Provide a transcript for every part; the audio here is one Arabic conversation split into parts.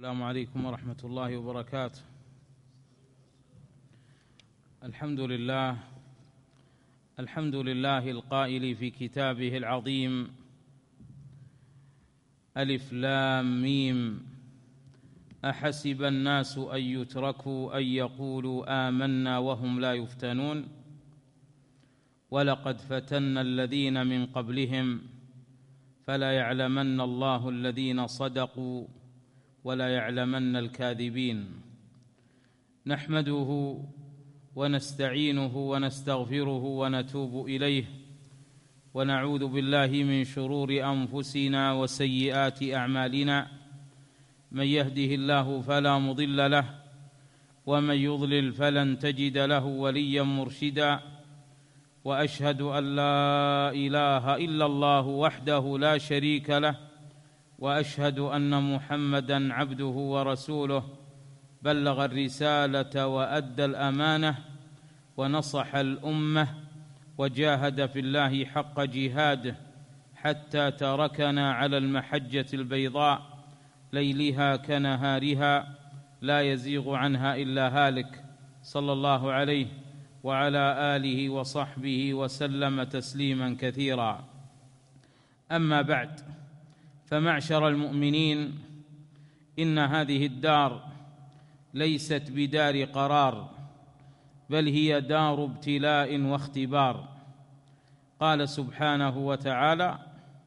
السلام عليكم ورحمة الله وبركاته. الحمد لله القائل في كتابه العظيم: ألف لام ميم، أحسب الناس أن يتركوا أن يقولوا آمنا وهم لا يفتنون، ولقد فتنا الذين من قبلهم فلا يعلمن الله الذين صدقوا ولا يعلمن الكاذبين. نحمده ونستعينه ونستغفره ونتوب إليه، ونعوذ بالله من شرور أنفسنا وسيئات أعمالنا، من يهده الله فلا مضل له، ومن يضلل فلن تجد له وليا مرشدا. وأشهد أن لا إله إلا الله وحده لا شريك له، وأشهد أن محمدًا عبده ورسوله، بلغ الرسالة وأدى الأمانة ونصح الأمة، وجاهد في الله حق جهاده، حتى تركنا على المحجة البيضاء ليلها كنهارها، لا يزيغ عنها إلا هالك، صلى الله عليه وعلى آله وصحبه وسلم تسليما كثيرا. أما بعد، فمعشر المؤمنين، إن هذه الدار ليست بدار قرار، بل هي دار ابتلاء واختبار. قال سبحانه وتعالى: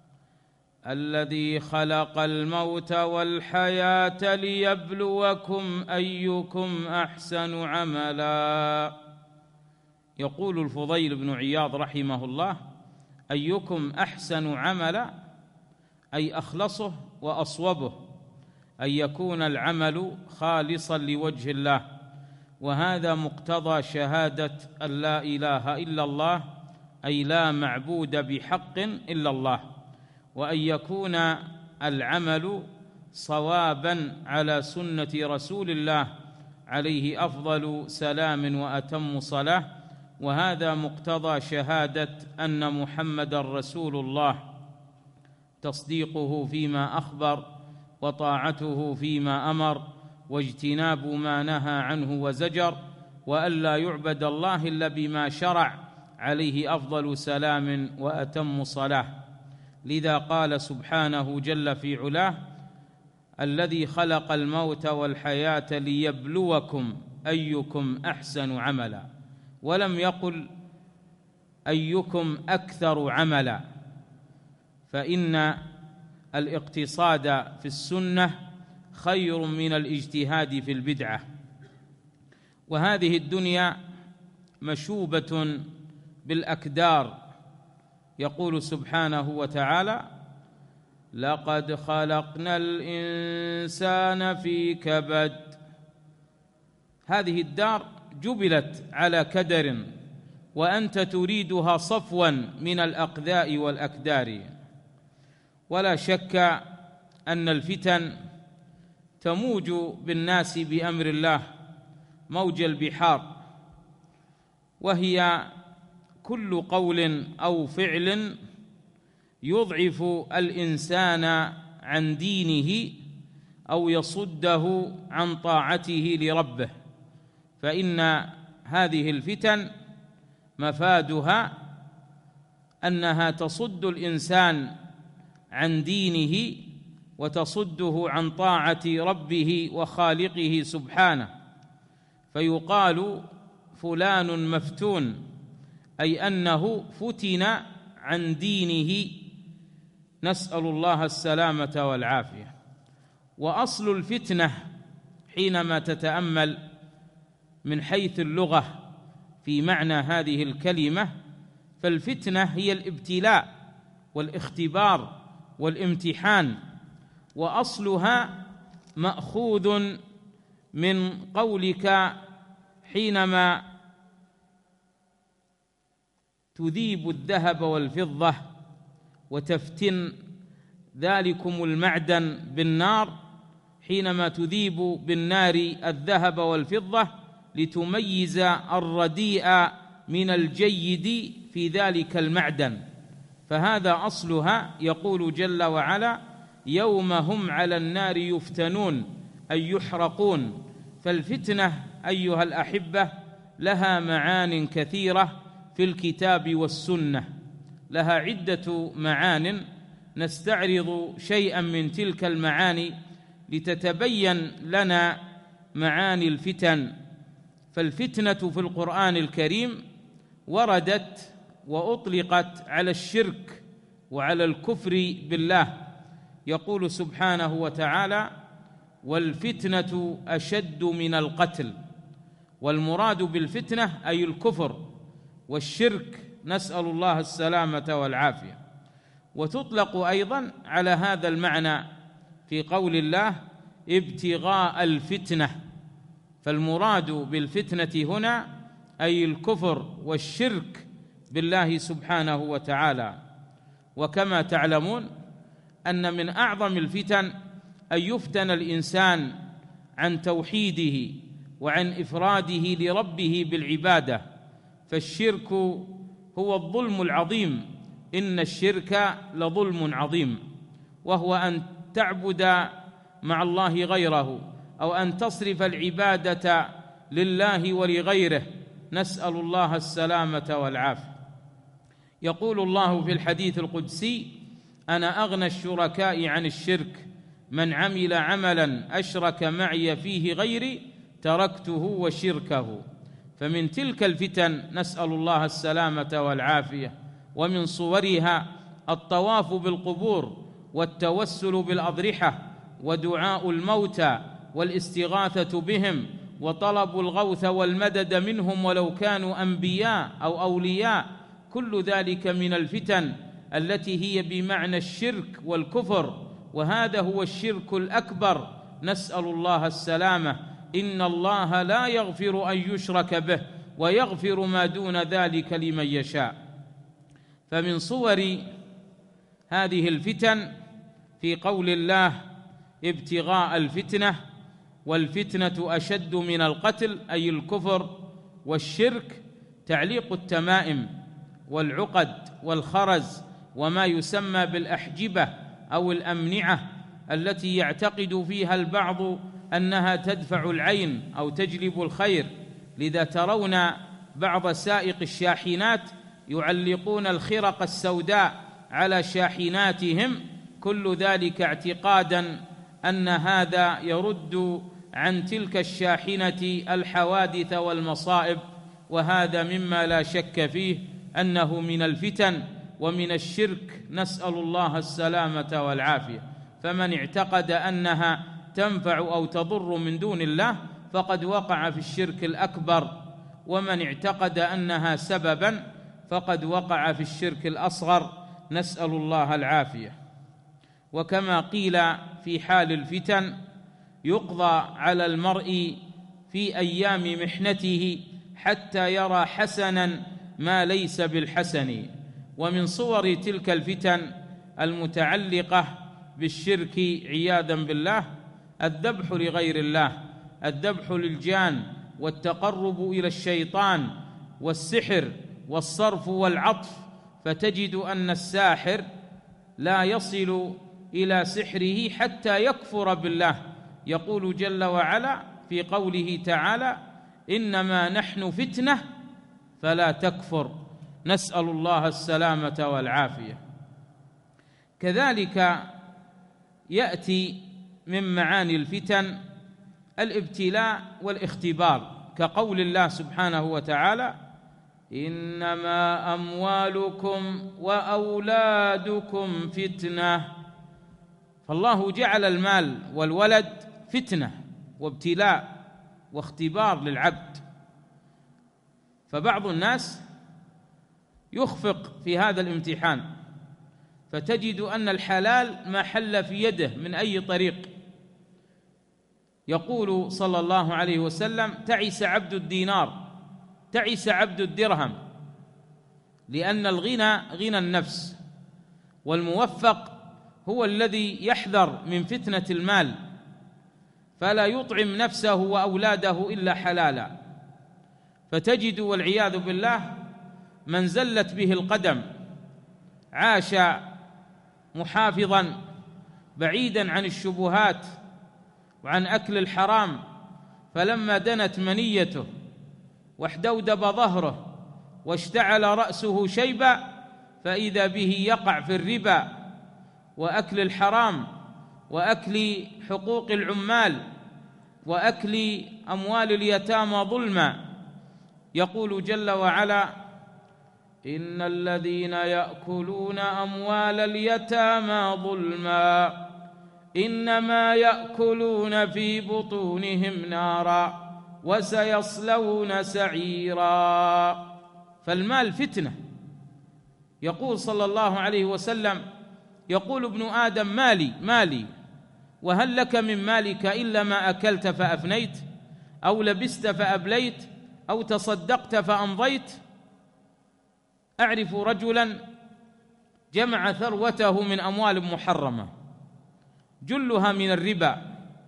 الذي خلق الموت والحياة ليبلوكم أيكم أحسن عملا. يقول الفضيل بن عياض رحمه الله: أيكم أحسن عملا، أي أخلصه وأصوبه، أن يكون العمل خالصا لوجه الله، وهذا مقتضى شهادة أن لا إله إلا الله، أي لا معبود بحق إلا الله، وأن يكون العمل صوابا على سنة رسول الله عليه أفضل سلام وأتم صلاة، وهذا مقتضى شهادة أن محمدًا رسول الله، تصديقه فيما أخبر، وطاعته فيما أمر، واجتناب ما نهى عنه وزجر، وألا يعبد الله إلا بما شرع عليه أفضل سلام وأتم صلاة. لذا قال سبحانه جل في علاه: الذي خلق الموت والحياة ليبلوكم أيكم أحسن عملا، ولم يقل أيكم أكثر عملا، فإن الاقتصاد في السنة خير من الاجتهاد في البدعة. وهذه الدنيا مشوبة بالأكدار. يقول سبحانه وتعالى: لقد خلقنا الإنسان في كبد. هذه الدار جبلت على كدر، وأنت تريدها صفوا من الأقذاء والأكدار. ولا شك أن الفتن تموج بالناس بأمر الله موج البحار، وهي كل قول أو فعل يضعف الإنسان عن دينه أو يصده عن طاعته لربه، فإن هذه الفتن مفادها أنها تصد الإنسان عن دينه وتصده عن طاعة ربه وخالقه سبحانه، فيقال فلان مفتون، أي أنه فتن عن دينه، نسأل الله السلامة والعافية. وأصل الفتنة حينما تتأمل من حيث اللغة في معنى هذه الكلمة، فالفتنة هي الابتلاء والاختبار والامتحان، وأصلها مأخوذ من قولك حينما تذيب الذهب والفضة وتفتن ذلكم المعدن بالنار، حينما تذيب بالنار الذهب والفضة لتميز الرديء من الجيد في ذلك المعدن، فهذا أصلها. يقول جل وعلا: يوم هم على النار يفتنون، أي يحرقون. فالفتنة أيها الأحبة لها معان كثيرة في الكتاب والسنة، لها عدة معان، نستعرض شيئا من تلك المعاني لتتبين لنا معاني الفتن. فالفتنة في القرآن الكريم وردت وأطلقت على الشرك وعلى الكفر بالله. يقول سبحانه وتعالى: والفتنة أشد من القتل. والمراد بالفتنة أي الكفر والشرك، نسأل الله السلامة والعافية. وتطلق أيضا على هذا المعنى في قول الله: ابتغاء الفتنة. فالمراد بالفتنة هنا أي الكفر والشرك بالله سبحانه وتعالى. وكما تعلمون أن من أعظم الفتن أن يفتن الإنسان عن توحيده وعن إفراده لربه بالعبادة، فالشرك هو الظلم العظيم، إن الشرك لظلم عظيم، وهو أن تعبد مع الله غيره أو أن تصرف العبادة لله ولغيره، نسأل الله السلامة والعافية. يقول الله في الحديث القدسي: أنا أغنى الشركاء عن الشرك، من عمل عملا أشرك معي فيه غيري تركته وشركه. فمن تلك الفتن نسأل الله السلامة والعافية، ومن صورها الطواف بالقبور والتوسل بالأضرحة ودعاء الموتى والاستغاثة بهم وطلب الغوث والمدد منهم ولو كانوا أنبياء أو أولياء. كل ذلك من الفتن التي هي بمعنى الشرك والكفر، وهذا هو الشرك الأكبر، نسأل الله السلامة. إن الله لا يغفر أن يشرك به ويغفر ما دون ذلك لمن يشاء. فمن صور هذه الفتن في قول الله: ابتغاء الفتنة، والفتنة أشد من القتل أي الكفر والشرك، تعليق التمائم والعقد والخرز وما يسمى بالأحجبة أو الأمنعة التي يعتقد فيها البعض أنها تدفع العين أو تجلب الخير. لذا ترون بعض سائق الشاحنات يعلقون الخرق السوداء على شاحناتهم، كل ذلك اعتقادا أن هذا يرد عن تلك الشاحنة الحوادث والمصائب، وهذا مما لا شك فيه أنه من الفتن ومن الشرك، نسأل الله السلامة والعافية. فمن اعتقد أنها تنفع أو تضر من دون الله فقد وقع في الشرك الأكبر، ومن اعتقد أنها سببا فقد وقع في الشرك الأصغر، نسأل الله العافية. وكما قيل في حال الفتن: يقضى على المرء في أيام محنته حتى يرى حسنا ما ليس بالحسن. ومن صور تلك الفتن المتعلقة بالشرك عياذا بالله الذبح لغير الله، الذبح للجان والتقرب إلى الشيطان والسحر والصرف والعطف. فتجد أن الساحر لا يصل إلى سحره حتى يكفر بالله. يقول جل وعلا في قوله تعالى: إنما نحن فتنة فلا تكفر، نسأل الله السلامة والعافية. كذلك يأتي من معاني الفتن الابتلاء والاختبار، كقول الله سبحانه وتعالى: إنما أموالكم وأولادكم فتنة. فالله جعل المال والولد فتنة وابتلاء واختبار للعبد. فبعض الناس يخفق في هذا الامتحان، فتجد أن الحلال ما حل في يده من أي طريق. يقول صلى الله عليه وسلم: تعس عبد الدينار، تعس عبد الدرهم، لأن الغنى غنى النفس، والموفق هو الذي يحذر من فتنة المال فلا يطعم نفسه وأولاده إلا حلالا. فتجد والعياذ بالله من زلت به القدم عاش محافظا بعيدا عن الشبهات وعن أكل الحرام، فلما دنت منيته واحدودب ظهره واشتعل رأسه شيبا فإذا به يقع في الربا وأكل الحرام وأكل حقوق العمال وأكل أموال اليتامى ظلما. يقول جل وعلا: إن الذين يأكلون أموال اليتامى ظلما إنما يأكلون في بطونهم نارا وسيصلون سعيرا. فالمال فتنة. يقول صلى الله عليه وسلم: يقول ابن آدم: مالي مالي، وهل لك من مالك إلا ما أكلت فأفنيت، أو لبست فأبليت، أو تصدقت فأمضيت. أعرف رجلا جمع ثروته من أموال محرمة جلها من الربا،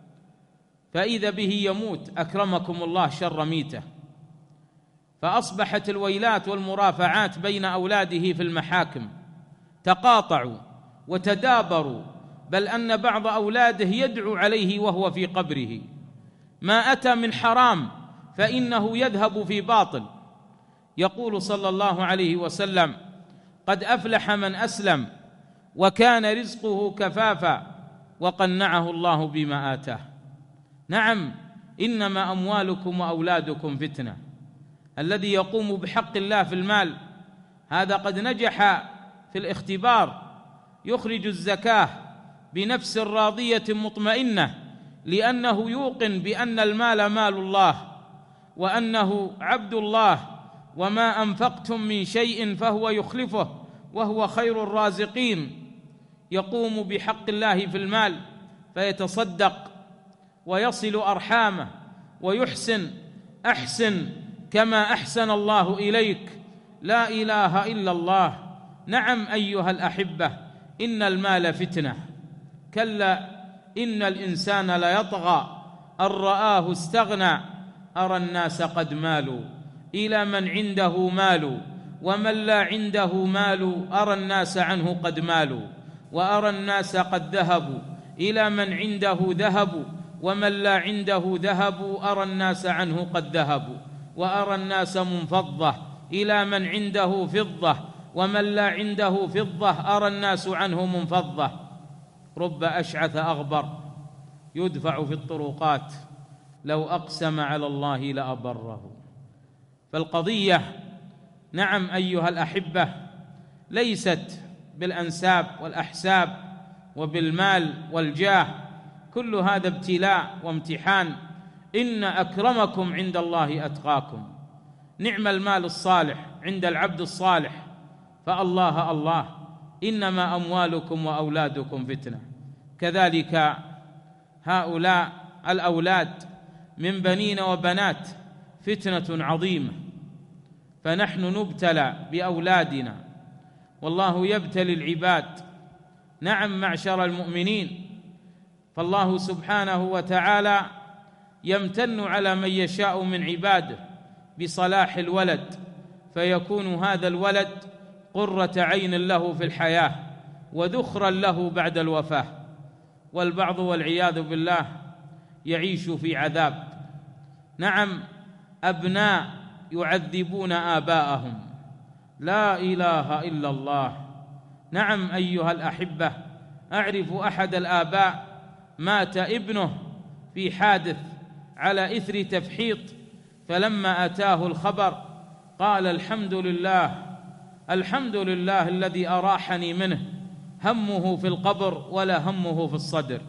فإذا به يموت أكرمكم الله شر ميته، فأصبحت الويلات والمرافعات بين أولاده في المحاكم، تقاطعوا وتدابروا، بل أن بعض أولاده يدعو عليه وهو في قبره: ما أتى من حرام فإنه يذهب في باطل. يقول صلى الله عليه وسلم: قد أفلح من أسلم وكان رزقه كفافا وقنعه الله بما آتاه. نعم، إنما أموالكم وأولادكم فتنة. الذي يقوم بحق الله في المال هذا قد نجح في الاختبار، يخرج الزكاة بنفس راضية مطمئنة، لأنه يوقن بأن المال مال الله وأنه عبد الله، وما أنفقتم من شيء فهو يخلفه وهو خير الرازقين. يقوم بحق الله في المال فيتصدق ويصل أرحامه ويحسن: أحسن كما أحسن الله إليك، لا إله إلا الله. نعم أيها الأحبة، إن المال فتنة. كلا إن الإنسان ليطغى أن رآه استغنى، أرى الناس قد مالوا إلى من عنده مال، ومن لا عنده مال أرى الناس عنه قد مالوا، وأرى الناس قد ذهبوا إلى من عنده ذهب، ومن لا عنده ذهب أرى الناس عنه قد ذهبوا، وأرى الناس منفضة إلى من عنده فضة، ومن لا عنده فضة أرى الناس عنه منفضة. رب أشعث أغبر يدفع في الطرقات لو أقسم على الله لأبره. فالقضية نعم أيها الأحبة ليست بالأنساب والأحساب وبالمال والجاه، كل هذا ابتلاء وامتحان. إن أكرمكم عند الله أتقاكم. نعم المال الصالح عند العبد الصالح، فالله الله، إنما أموالكم وأولادكم فتنة. كذلك هؤلاء الأولاد من بنين وبنات فتنة عظيمة، فنحن نبتلى بأولادنا والله يبتلي العباد. نعم معشر المؤمنين، فالله سبحانه وتعالى يمتن على من يشاء من عباده بصلاح الولد، فيكون هذا الولد قرة عين له في الحياة وذخرا له بعد الوفاة. والبعض والعياذ بالله يعيش في عذاب. نعم أبناء يعذبون آباءهم، لا إله إلا الله. نعم أيها الأحبة، أعرف أحد الآباء مات ابنه في حادث على إثر تفحيط، فلما أتاه الخبر قال: الحمد لله، الحمد لله الذي أراحني منه، همه في القبر ولا همه في الصدر.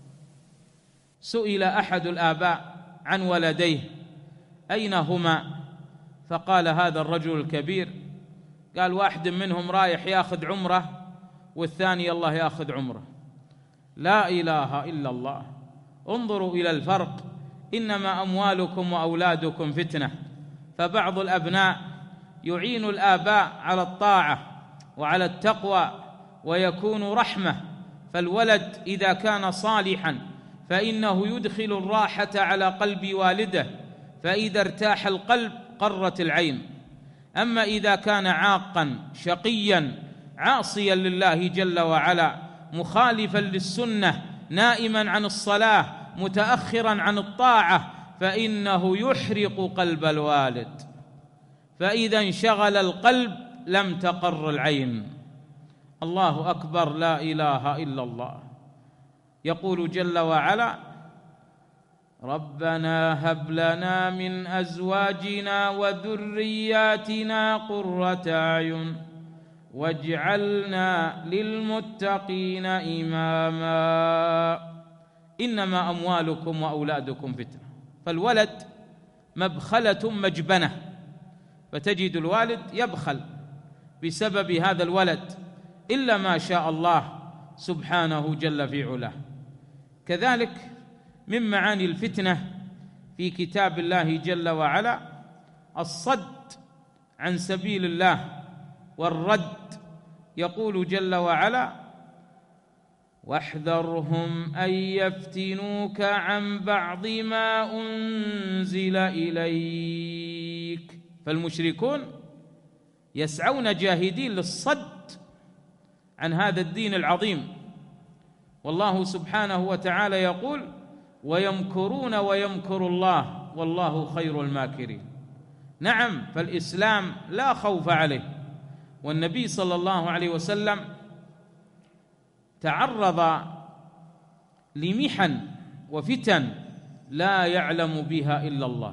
سئل أحد الآباء عن ولديه أين هما، فقال هذا الرجل الكبير، قال: واحد منهم رايح ياخذ عمره والثاني الله ياخذ عمره. لا إله إلا الله. انظروا إلى الفرق. إنما أموالكم وأولادكم فتنة. فبعض الأبناء يعين الآباء على الطاعة وعلى التقوى ويكون رحمة، فالولد إذا كان صالحا فإنه يدخل الراحة على قلب والده، فإذا ارتاح القلب قرت العين. أما إذا كان عاقا شقيا عاصيا لله جل وعلا، مخالفا للسنة، نائما عن الصلاة، متأخرا عن الطاعة فإنه يحرق قلب الوالد، فإذا انشغل القلب لم تقر العين. الله أكبر، لا إله إلا الله. يقول جل وعلا: ربنا هب لنا من أزواجنا وذرياتنا قرة أعين واجعلنا للمتقين إماما. إنما أموالكم وأولادكم فتنة. فالولد مبخلة مجبنة، فتجد الوالد يبخل بسبب هذا الولد إلا ما شاء الله سبحانه جل في علاه. كذلك من معاني الفتنة في كتاب الله جل وعلا الصد عن سبيل الله والرد. يقول جل وعلا: واحذرهم أن يفتنوك عن بعض ما أنزل إليك. فالمشركون يسعون جاهدين للصد عن هذا الدين العظيم، والله سبحانه وتعالى يقول: ويمكرون ويمكر الله والله خير الماكرين. نعم، فالإسلام لا خوف عليه، والنبي صلى الله عليه وسلم تعرض لمحن وفتن لا يعلم بها إلا الله.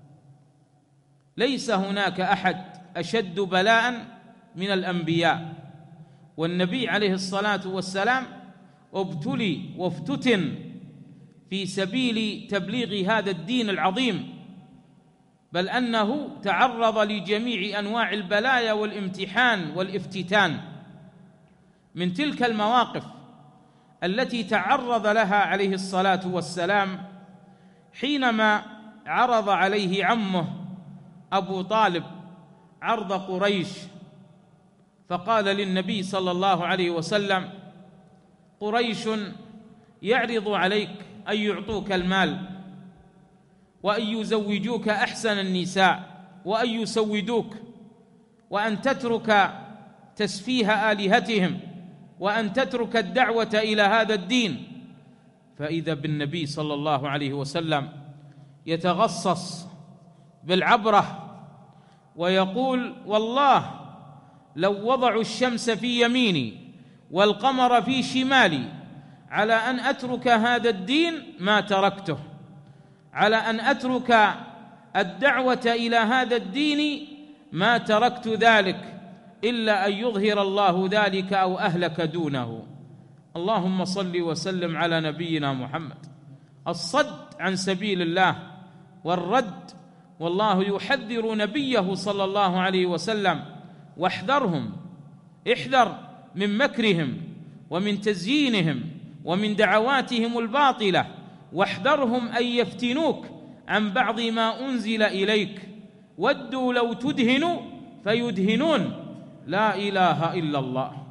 ليس هناك أحد أشد بلاء من الأنبياء، والنبي عليه الصلاة والسلام ابتلي وافتتن في سبيل تبليغ هذا الدين العظيم، بل أنه تعرض لجميع أنواع البلايا والامتحان والافتتان. من تلك المواقف التي تعرض لها عليه الصلاة والسلام حينما عرض عليه عمه أبو طالب عرض قريش، فقال للنبي صلى الله عليه وسلم: قريش يعرض عليك أن يعطوك المال وأن يزوجوك أحسن النساء وأن يسودوك، وأن تترك تسفيه آلهتهم، وأن تترك الدعوة إلى هذا الدين. فإذا بالنبي صلى الله عليه وسلم يتغصص بالعبرة ويقول: والله لو وضعوا الشمس في يميني والقمر في شمالي على أن أترك هذا الدين ما تركته، على أن أترك الدعوة إلى هذا الدين ما تركت ذلك إلا أن يظهر الله ذلك أو أهلك دونه. اللهم صل وسلم على نبينا محمد. الصد عن سبيل الله والرد، والله يحذر نبيه صلى الله عليه وسلم: واحذرهم، احذر من مكرهم ومن تزيينهم ومن دعواتهم الباطلة، واحذرهم أن يفتنوك عن بعض ما أنزل إليك، ودوا لو تدهنوا فيدهنون، لا إله إلا الله.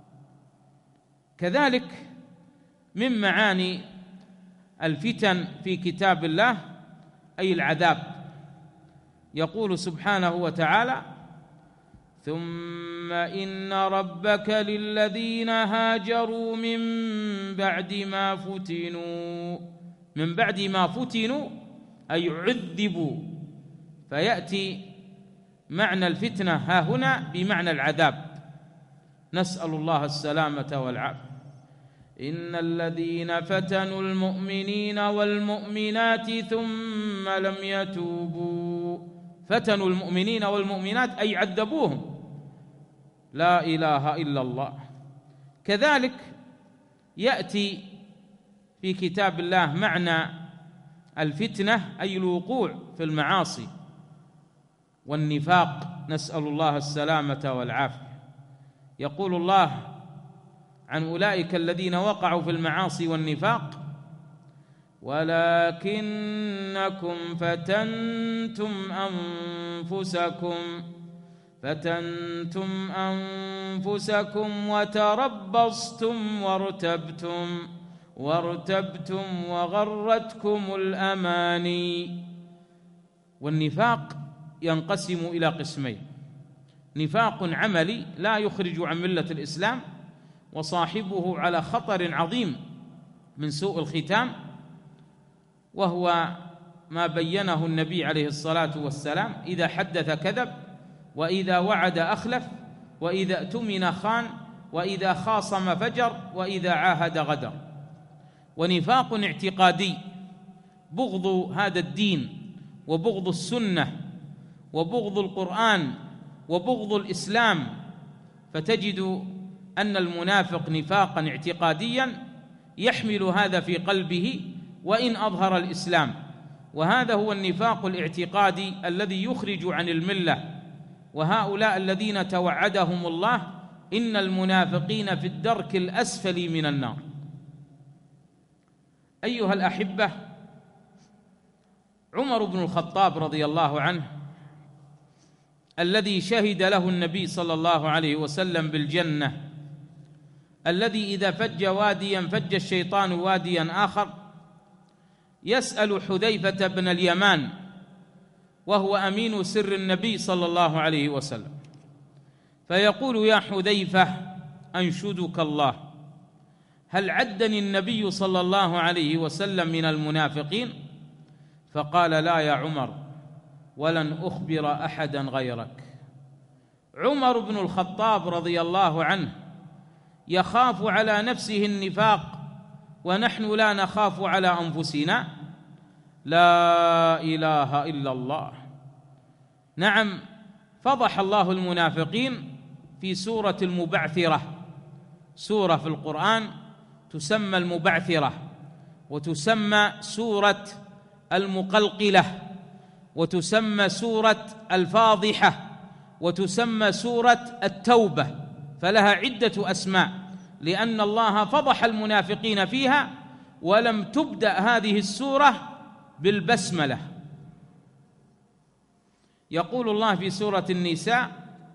كذلك من معاني الفتن في كتاب الله أي العذاب. يقول سبحانه وتعالى: ثم إن ربك للذين هاجروا من بعد ما فتنوا أي عذبوا، فيأتي معنى الفتنة ها هنا بمعنى العذاب، نسأل الله السلامة والعافية. إن الذين فتنوا المؤمنين والمؤمنات ثم لم يتوبوا. فتنوا المؤمنين والمؤمنات أي عذبوهم، لا إله إلا الله. كذلك يأتي في كتاب الله معنى الفتنة أي الوقوع في المعاصي والنفاق، نسأل الله السلامة والعافية. يقول الله عن أولئك الذين وقعوا في المعاصي والنفاق: ولكنكم فتنتم أنفسكم وتربصتم وارتبتم وغرتكم الأماني. والنفاق ينقسم إلى قسمين: نفاق عملي لا يخرج عن ملة الإسلام، وصاحبه على خطر عظيم من سوء الختام، وهو ما بينه النبي عليه الصلاة والسلام: إذا حدث كذب، وإذا وعد أخلف، وإذا اؤتمن خان، وإذا خاصم فجر، وإذا عاهد غدر. ونفاق اعتقادي، بغض هذا الدين وبغض السنة وبغض القرآن وبغض الإسلام، فتجد أن المنافق نفاقا اعتقاديا يحمل هذا في قلبه وإن أظهر الإسلام، وهذا هو النفاق الاعتقادي الذي يخرج عن الملة. وهؤلاء الذين توعدهم الله: إن المنافقين في الدرك الأسفل من النار. أيها الأحبة، عمر بن الخطاب رضي الله عنه الذي شهد له النبي صلى الله عليه وسلم بالجنة، الذي إذا فج واديا فج الشيطان واديا آخر، يسأل حذيفة بن اليمان وهو أمين سر النبي صلى الله عليه وسلم، فيقول: يا حذيفة أنشدك الله، هل عدني النبي صلى الله عليه وسلم من المنافقين؟ فقال: لا يا عمر، ولن أخبر أحدا غيرك. عمر بن الخطاب رضي الله عنه يخاف على نفسه النفاق ونحن لا نخاف على أنفسنا. لا إله إلا الله. نعم، فضح الله المنافقين في سورة المبعثرة، سورة في القرآن تسمى المبعثرة، وتسمى سورة المقلقلة، وتسمى سورة الفاضحة، وتسمى سورة التوبة، فلها عدة أسماء، لأن الله فضح المنافقين فيها، ولم تبدأ هذه السورة بالبسملة. يقول الله في سورة النساء: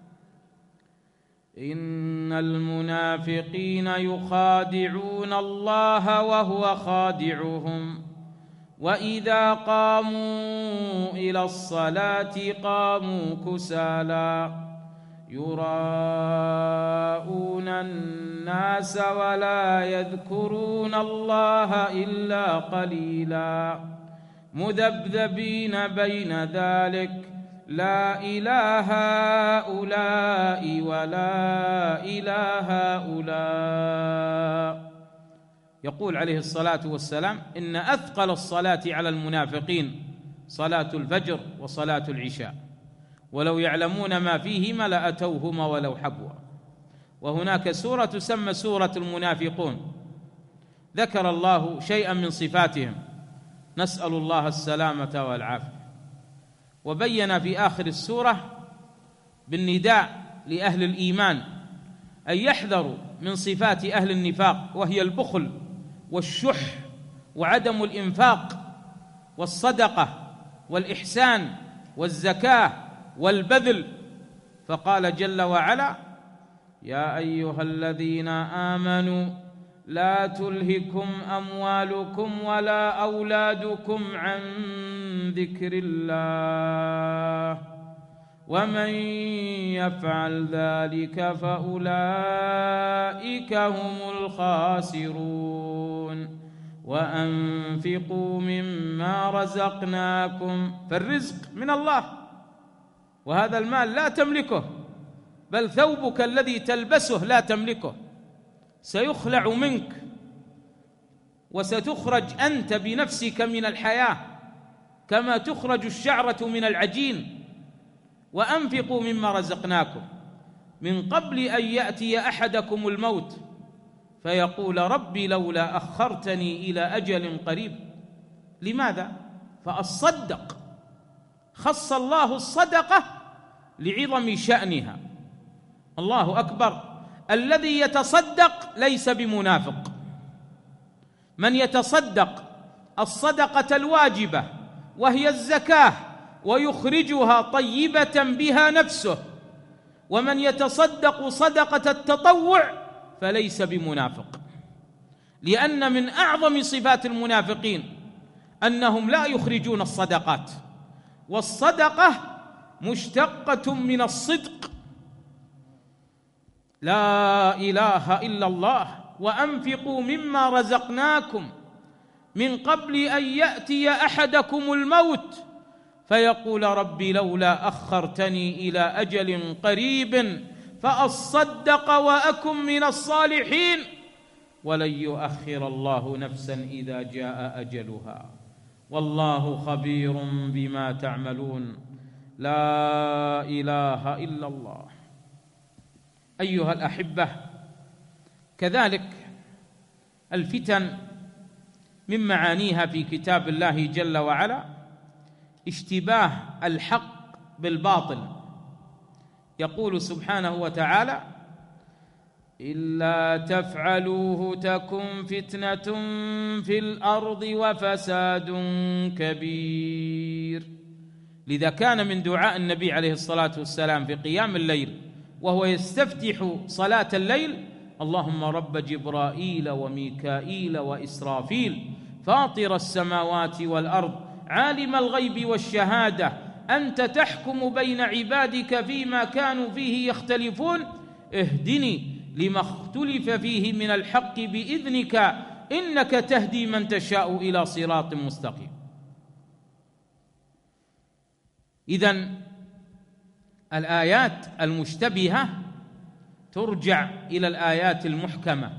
إن المنافقين يخادعون الله وهو خادعهم وإذا قاموا إلى الصلاة قاموا كسالى يراءون الناس ولا يذكرون الله إلا قليلا مذبذبين بين ذلك لا إله هؤلاء ولا إله هؤلاء. يقول عليه الصلاة والسلام: إن أثقل الصلاة على المنافقين صلاة الفجر وصلاة العشاء، ولو يعلمون ما فيهما لأتوهما ولو حبوا. وهناك سورة تسمى سورة المنافقون، ذكر الله شيئا من صفاتهم، نسأل الله السلامة والعافية، وبين في آخر السورة بالنداء لأهل الإيمان أن يحذروا من صفات أهل النفاق، وهي البخل والشح وعدم الإنفاق والصدقة والإحسان والزكاة والبذل. فقال جل وعلا: يا أيها الذين آمنوا لا تلهكم أموالكم ولا أولادكم عن ذكر الله ومن يفعل ذلك فأولئك هم الخاسرون وأنفقوا مما رزقناكم. فالرزق من الله، وهذا المال لا تملكه، بل ثوبك الذي تلبسه لا تملكه، سيخلع منك وستخرج أنت بنفسك من الحياة كما تخرج الشعرة من العجين. وأنفقوا مما رزقناكم من قبل أن يأتي أحدكم الموت فيقول ربي لولا أخرتني إلى أجل قريب. لماذا؟ فالصدق، خص الله الصدقة لعظم شأنها. الله أكبر. الذي يتصدق ليس بمنافق. من يتصدق الصدقة الواجبة وهي الزكاة ويخرجها طيبة بها نفسه، ومن يتصدق صدقة التطوع فليس بمنافق، لأن من أعظم صفات المنافقين أنهم لا يخرجون الصدقات، والصدقة مشتقة من الصدق. لا إله إلا الله. وأنفقوا مما رزقناكم من قبل أن يأتي أحدكم الموت فيقول رب لولا أخرتني إلى أجل قريب فأصدق وأكن من الصالحين ولن يؤخر الله نفسا إذا جاء أجلها والله خبير بما تعملون. لا إله إلا الله. أيها الأحبة، كذلك الفتن من معانيها في كتاب الله جل وعلا اشتباه الحق بالباطل. يقول سبحانه وتعالى: إلا تفعلوه تكن فتنة في الأرض وفساد كبير. لذا كان من دعاء النبي عليه الصلاة والسلام في قيام الليل وهو يستفتح صلاة الليل: اللهم رب جبرائيل وميكائيل وإسرافيل فاطر السماوات والأرض عالم الغيب والشهادة أنت تحكم بين عبادك فيما كانوا فيه يختلفون اهدني لما اختلف فيه من الحق بإذنك إنك تهدي من تشاء إلى صراط مستقيم. إذن الآيات المشتبهة ترجع إلى الآيات المحكمة،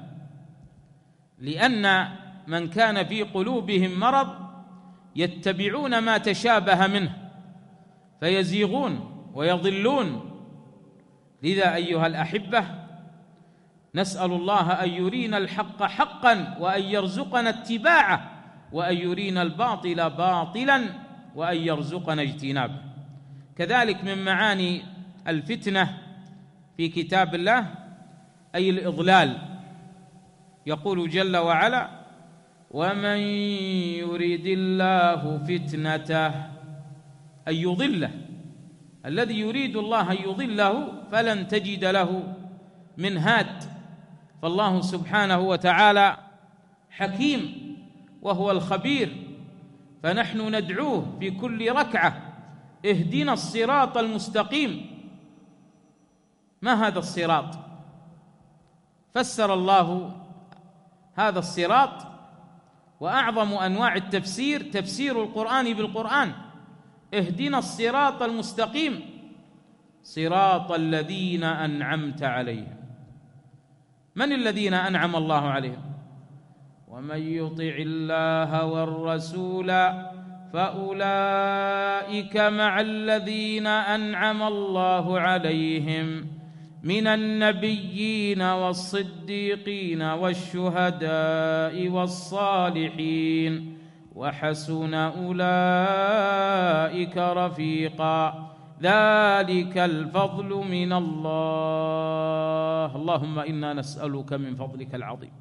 لأن من كان في قلوبهم مرض يتبعون ما تشابه منه فيزيغون ويضلون. لذا أيها الأحبة، نسأل الله أن يرينا الحق حقا وأن يرزقنا اتباعه، وأن يرينا الباطل باطلا وأن يرزقنا اجتنابه. كذلك من معاني الفتنة في كتاب الله أي الإضلال. يقول جل وعلا: ومن يريد الله فتنته، أن يضله. الذي يريد الله أن يضله فلن تجد له من هاد. فالله سبحانه وتعالى حكيم وهو الخبير، فنحن ندعوه في كل ركعة: اهدنا الصراط المستقيم. ما هذا الصراط؟ فسر الله هذا الصراط، وأعظم أنواع التفسير تفسير القرآن بالقرآن. اهدنا الصراط المستقيم صراط الذين أنعمت عليهم. من الذين أنعم الله عليهم؟ ومن يطع الله والرسول فأولئك مع الذين أنعم الله عليهم من النبيين والصديقين والشهداء والصالحين وحسن أولئك رفيقا ذلك الفضل من الله. اللهم إنا نسألك من فضلك العظيم.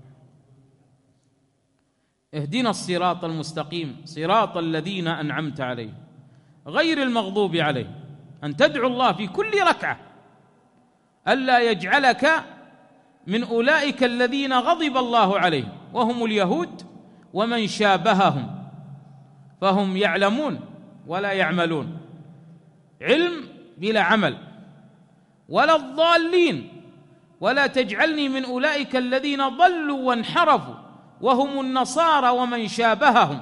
اهدنا الصراط المستقيم صراط الذين أنعمت عليهم غير المغضوب عليهم. أن تدعو الله في كل ركعة ألا يجعلك من أولئك الذين غضب الله عليهم، وهم اليهود ومن شابههم، فهم يعلمون ولا يعملون، علم بلا عمل، ولا الضالين. ولا تجعلني من أولئك الذين ضلوا وانحرفوا، وهم النصارى ومن شابههم،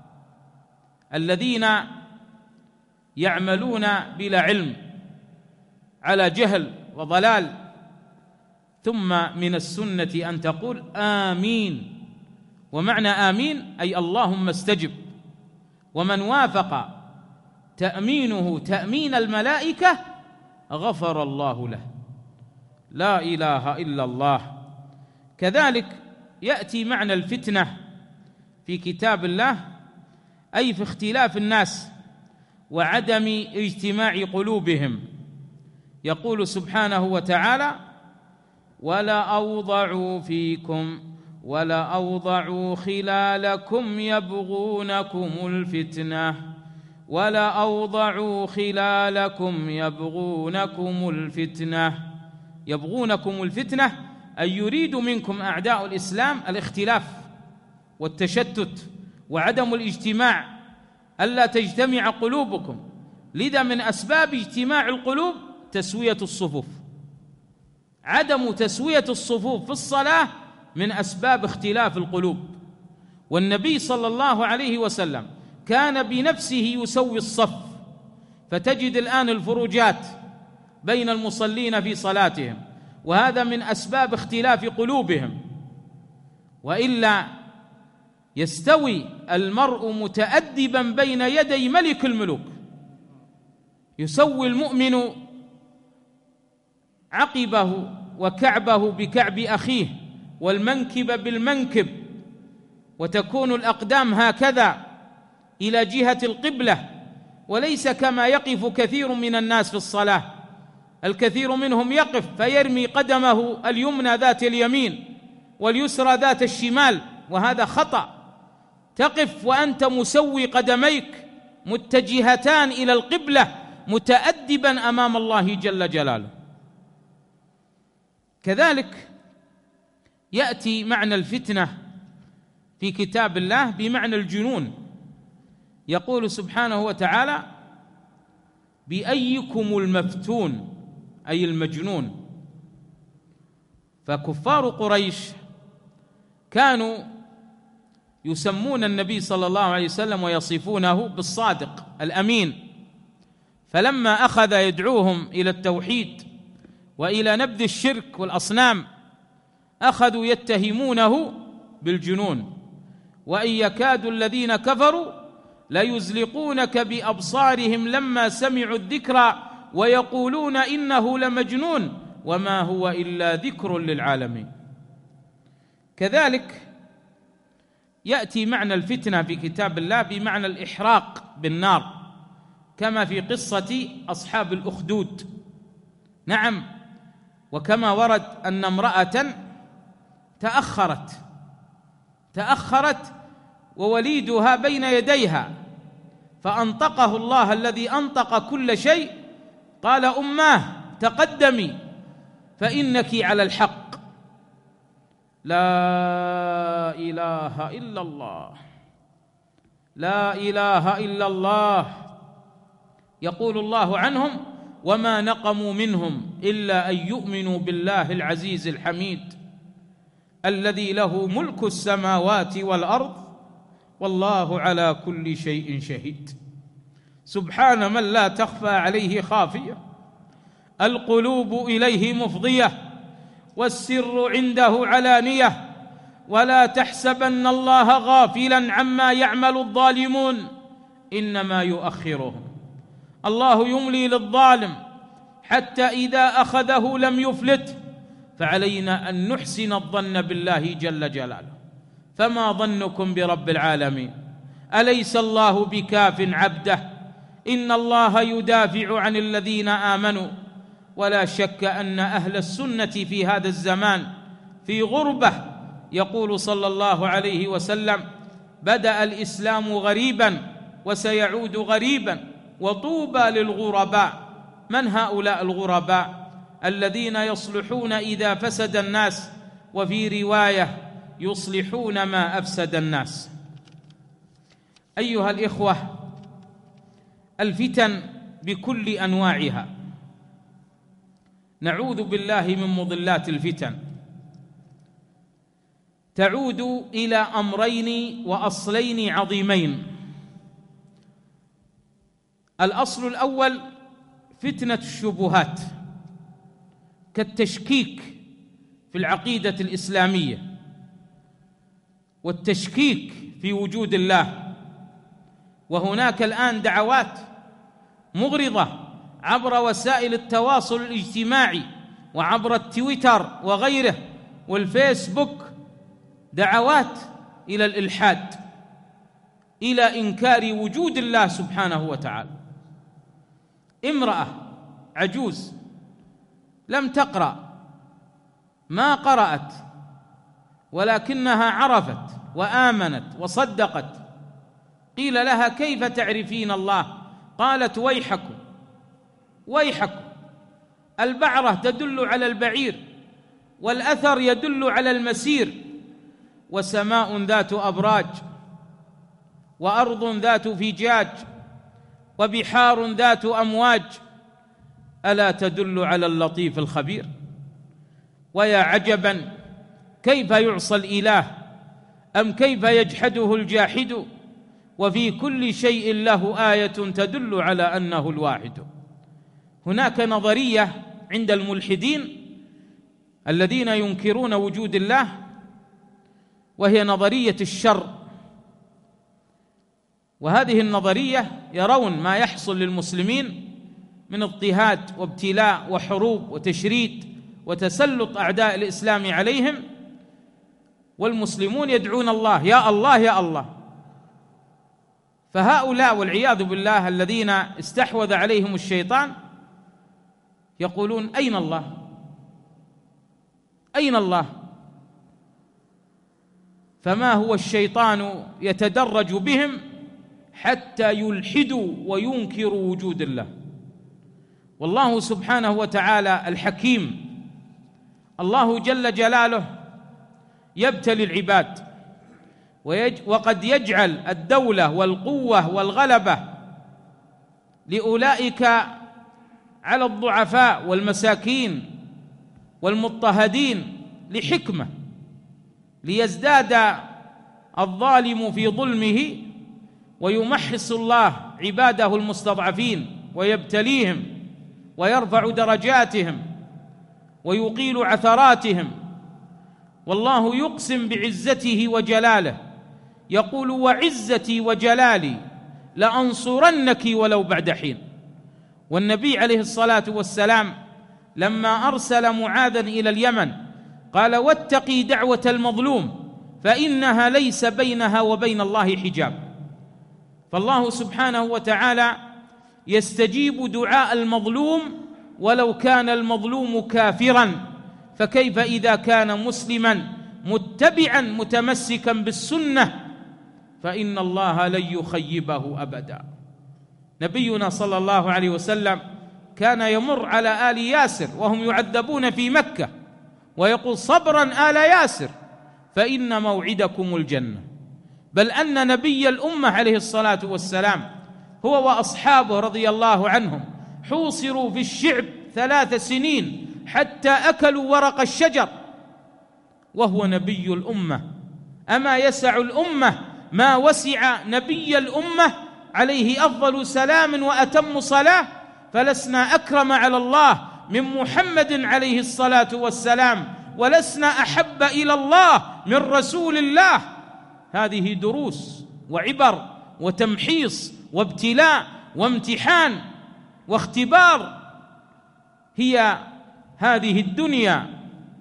الذين يعملون بلا علم على جهل وضلال. ثم من السنة أن تقول آمين، ومعنى آمين أي اللهم استجب. ومن وافق تأمينه تأمين الملائكة غفر الله له. لا إله إلا الله. كذلك يأتي معنى الفتنة في كتاب الله أي في اختلاف الناس وعدم اجتماع قلوبهم. يقول سبحانه وتعالى: ولا أوضعوا فيكم ولا أوضعوا خلالكم يبغونكم الفتنة ولا أوضعوا خلالكم يبغونكم الفتنة. يبغونكم الفتنة أي يريد منكم أعداء الإسلام الاختلاف والتشتت وعدم الاجتماع، ألا تجتمع قلوبكم. لذا من أسباب اجتماع القلوب تسوية الصفوف. عدم تسوية الصفوف في الصلاة من أسباب اختلاف القلوب. والنبي صلى الله عليه وسلم كان بنفسه يسوي الصف، فتجد الآن الفروجات بين المصلين في صلاتهم، وهذا من أسباب اختلاف قلوبهم. وإلا يستوي المرء متأدبا بين يدي ملك الملوك، يسوي المؤمن عقبه وكعبه بكعب أخيه والمنكب بالمنكب، وتكون الأقدام هكذا إلى جهة القبلة، وليس كما يقف كثير من الناس في الصلاة. الكثير منهم يقف فيرمي قدمه اليمنى ذات اليمين واليسرى ذات الشمال، وهذا خطأ. تقف وأنت مسوي قدميك متجهتان إلى القبلة متأدبا أمام الله جل جلاله. كذلك يأتي معنى الفتنة في كتاب الله بمعنى الجنون. يقول سبحانه وتعالى: بأيكم المفتون، أي المجنون. فكفار قريش كانوا يسمون النبي صلى الله عليه وسلم ويصفونه بالصادق الأمين، فلما أخذ يدعوهم إلى التوحيد وإلى نبذ الشرك والأصنام أخذوا يتهمونه بالجنون. وإن يكاد الذين كفروا ليزلقونك بأبصارهم لما سمعوا الذكر ويقولون إنه لمجنون وما هو إلا ذكر للعالمين. كذلك يأتي معنى الفتنة في كتاب الله بمعنى الإحراق بالنار، كما في قصة أصحاب الأخدود. نعم، وكما ورد أن امرأة تأخرت ووليدها بين يديها، فأنطقه الله الذي أنطق كل شيء، قال: أماه تقدمي فإنك على الحق. لا إله إلا الله، لا إله إلا الله. يقول الله عنهم: وما نقموا منهم إلا أن يؤمنوا بالله العزيز الحميد الذي له ملك السماوات والأرض والله على كل شيء شهيد. سبحان من لا تخفى عليه خافية، القلوب إليه مفضية، والسر عنده علانية، ولا تحسبن الله غافلا عما يعمل الظالمون إنما يؤخرهم. الله يملي للظالم حتى إذا أخذه لم يفلته، فعلينا أن نحسن الظن بالله جل جلاله. فما ظنكم برب العالمين؟ أليس الله بكاف عبده؟ إن الله يدافع عن الذين آمنوا. ولا شك أن أهل السنة في هذا الزمان في غربة. يقول صلى الله عليه وسلم: بدأ الإسلام غريبا وسيعود غريبا وطوبى للغرباء. من هؤلاء الغرباء؟ الذين يصلحون إذا فسد الناس، وفي رواية يصلحون ما أفسد الناس. أيها الإخوة، الفتن بكل أنواعها، نعوذ بالله من مضلات الفتن، تعود إلى أمرين وأصلين عظيمين. الأصل الأول فتنة الشبهات، كالتشكيك في العقيدة الإسلامية والتشكيك في وجود الله. وهناك الآن دعوات مغرضة عبر وسائل التواصل الاجتماعي وعبر التويتر وغيره والفيسبوك، دعوات إلى الإلحاد، إلى إنكار وجود الله سبحانه وتعالى. امرأة عجوز لم تقرأ، ما قرأت، ولكنها عرفت وآمنت وصدقت. قيل لها: كيف تعرفين الله؟ قالت: ويحكم ويحكم، البعرة تدل على البعير، والأثر يدل على المسير، وسماء ذات أبراج، وأرض ذات فجاج، وبحار ذات أمواج، ألا تدل على اللطيف الخبير؟ ويا عجبا كيف يعصى الإله أم كيف يجحده الجاحد وفي كل شيء له آية تدل على أنه الواحد. هناك نظرية عند الملحدين الذين ينكرون وجود الله، وهي نظرية الشر. وهذه النظرية يرون ما يحصل للمسلمين من اضطهاد وابتلاء وحروب وتشريد وتسلط أعداء الإسلام عليهم، والمسلمون يدعون الله يا الله يا الله. فهؤلاء والعياذ بالله الذين استحوذ عليهم الشيطان يقولون أين الله؟ أين الله؟ فما هو الشيطان يتدرج بهم حتى يلحدوا وينكروا وجود الله. والله سبحانه وتعالى الحكيم، الله جل جلاله يبتلي العباد، وقد يجعل الدولة والقوة والغلبة لأولئك على الضعفاء والمساكين والمضطهدين لحكمة، ليزداد الظالم في ظلمه ويمحص الله عباده المستضعفين ويبتليهم ويرفع درجاتهم ويقيل عثراتهم. والله يقسم بعزته وجلاله يقول وعزتي وجلالي لأنصرنك ولو بعد حين. والنبي عليه الصلاة والسلام لما أرسل معاذا إلى اليمن قال واتقي دعوة المظلوم فإنها ليس بينها وبين الله حجاب. فالله سبحانه وتعالى يستجيب دعاء المظلوم ولو كان المظلوم كافرا، فكيف إذا كان مسلما متبعا متمسكا بالسنة فإن الله لن يخيبه أبدا. نبينا صلى الله عليه وسلم كان يمر على آل ياسر وهم يعذبون في مكة ويقول صبرا آل ياسر فإن موعدكم الجنة. بل أن نبي الأمة عليه الصلاة والسلام هو وأصحابه رضي الله عنهم حوصروا في الشعب 3 سنين حتى أكلوا ورق الشجر وهو نبي الأمة. أما يسع الأمة ما وسع نبي الأمة عليه أفضل سلام وأتم صلاة؟ فلسنا أكرم على الله من محمد عليه الصلاة والسلام، ولسنا أحب إلى الله من رسول الله. هذه دروس وعبر وتمحيص وابتلاء وامتحان واختبار هي هذه الدنيا.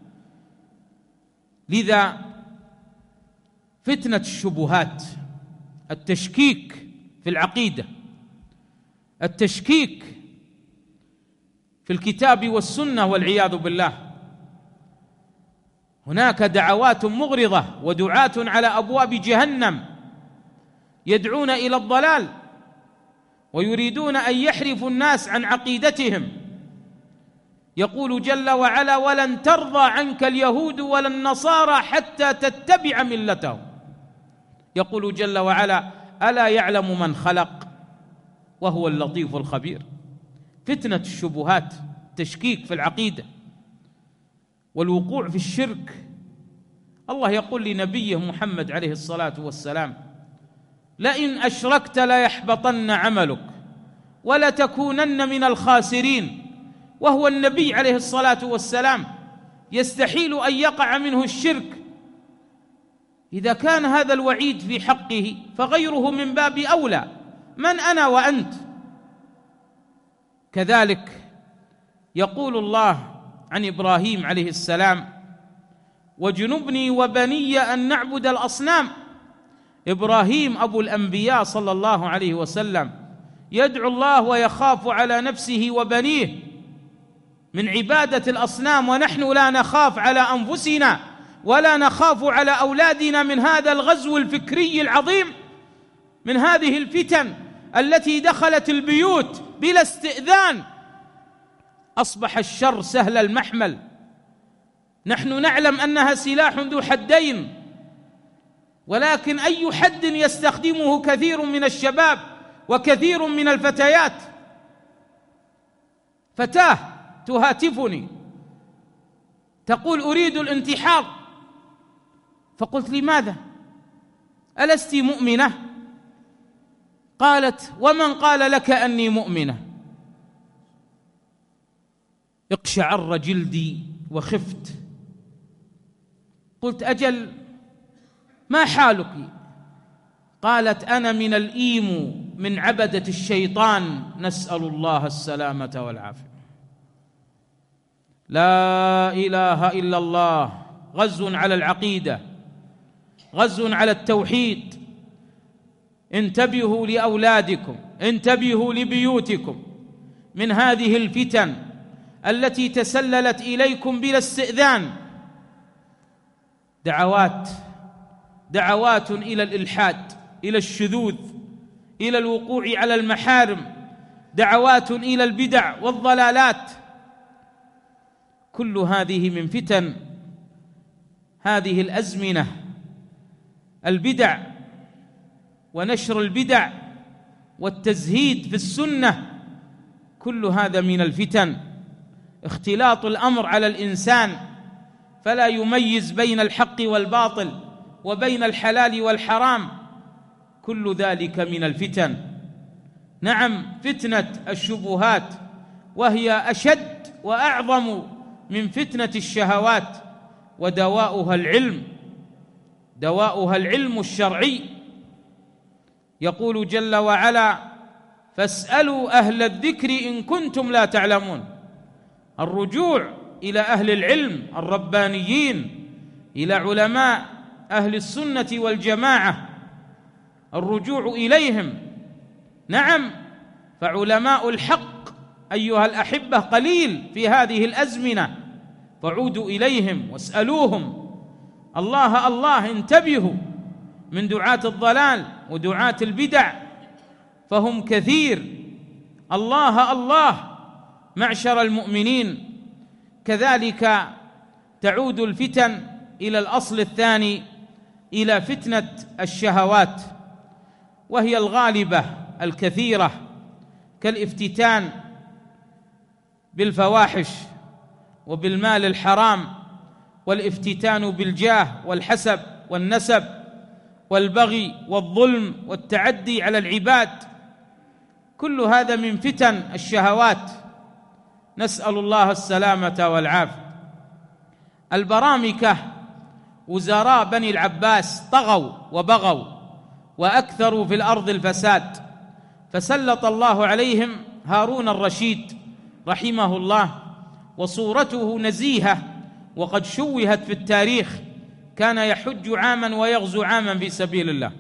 لذا فتنة الشبهات، التشكيك في العقيدة، التشكيك في الكتاب والسنة والعياذ بالله. هناك دعوات مغرضة ودعاة على أبواب جهنم يدعون إلى الضلال ويريدون أن يحرفوا الناس عن عقيدتهم. يقول جل وعلا ولن ترضى عنك اليهود ولا النصارى حتى تتبع ملتهم. يقول جل وعلا ألا يعلم من خلق وهو اللطيف الخبير. فتنة الشبهات، تشكيك في العقيدة والوقوع في الشرك. الله يقول لنبيه محمد عليه الصلاة والسلام لئن أشركت ليحبطن عملك ولتكونن من الخاسرين. وهو النبي عليه الصلاة والسلام يستحيل أن يقع منه الشرك. إذا كان هذا الوعيد في حقه فغيره من باب أولى. من أنا وأنت؟ كذلك يقول الله عن إبراهيم عليه السلام وجنبني وبني أن نعبد الأصنام. إبراهيم أبو الأنبياء صلى الله عليه وسلم يدعو الله ويخاف على نفسه وبنيه من عبادة الأصنام، ونحن لا نخاف على أنفسنا ولا نخاف على أولادنا من هذا الغزو الفكري العظيم، من هذه الفتن التي دخلت البيوت بلا استئذان. أصبح الشر سهل المحمل. نحن نعلم أنها سلاح ذو حدين، ولكن أي حد يستخدمه كثير من الشباب وكثير من الفتيات. فتاة تهاتفني تقول أريد الانتحار، فقلت لماذا؟ ألست مؤمنة؟ قالت: ومن قال لك أني مؤمنة؟ اقشعر جلدي وخفت. قلت: أجل، ما حالك؟ قالت: أنا من الإيم من عبدة الشيطان، نسأل الله السلامة والعافية. لا إله إلا الله. غزو على العقيدة، غزو على التوحيد. انتبهوا لأولادكم، انتبهوا لبيوتكم من هذه الفتن التي تسللت إليكم بلا استئذان. دعوات إلى الإلحاد، إلى الشذوذ، إلى الوقوع على المحارم، دعوات إلى البدع والضلالات. كل هذه من فتن هذه الأزمنة، البدع ونشر البدع والتزهيد في السنة، كل هذا من الفتن. اختلاط الأمر على الإنسان فلا يميز بين الحق والباطل وبين الحلال والحرام، كل ذلك من الفتن. نعم، فتنة الشبهات وهي أشد وأعظم من فتنة الشهوات، ودواؤها العلم، دواؤها العلم الشرعي. يقول جل وعلا: فاسألوا أهل الذكر إن كنتم لا تعلمون. الرجوع إلى أهل العلم الربانيين، إلى علماء أهل السنة والجماعة، الرجوع إليهم. نعم، فعلماء الحق أيها الأحبة قليل في هذه الأزمنة، فعودوا إليهم واسألوهم. الله الله، انتبهوا من دعاة الضلال ودعاة البدع، فهم كثير. الله الله معشر المؤمنين. كذلك تعود الفتن إلى الأصل الثاني، إلى فتنة الشهوات، وهي الغالبة الكثيرة، كالافتتان بالفواحش وبالمال الحرام، والافتتان بالجاه والحسب والنسب والبغي والظلم والتعدي على العباد. كل هذا من فتن الشهوات، نسأل الله السلامة والعافية. البرامكة وزراء بني العباس طغوا وبغوا وأكثروا في الأرض الفساد، فسلط الله عليهم هارون الرشيد رحمه الله، وصورته نزيهة وقد شوهت في التاريخ. كان يحج عاما ويغزو عاما في سبيل الله.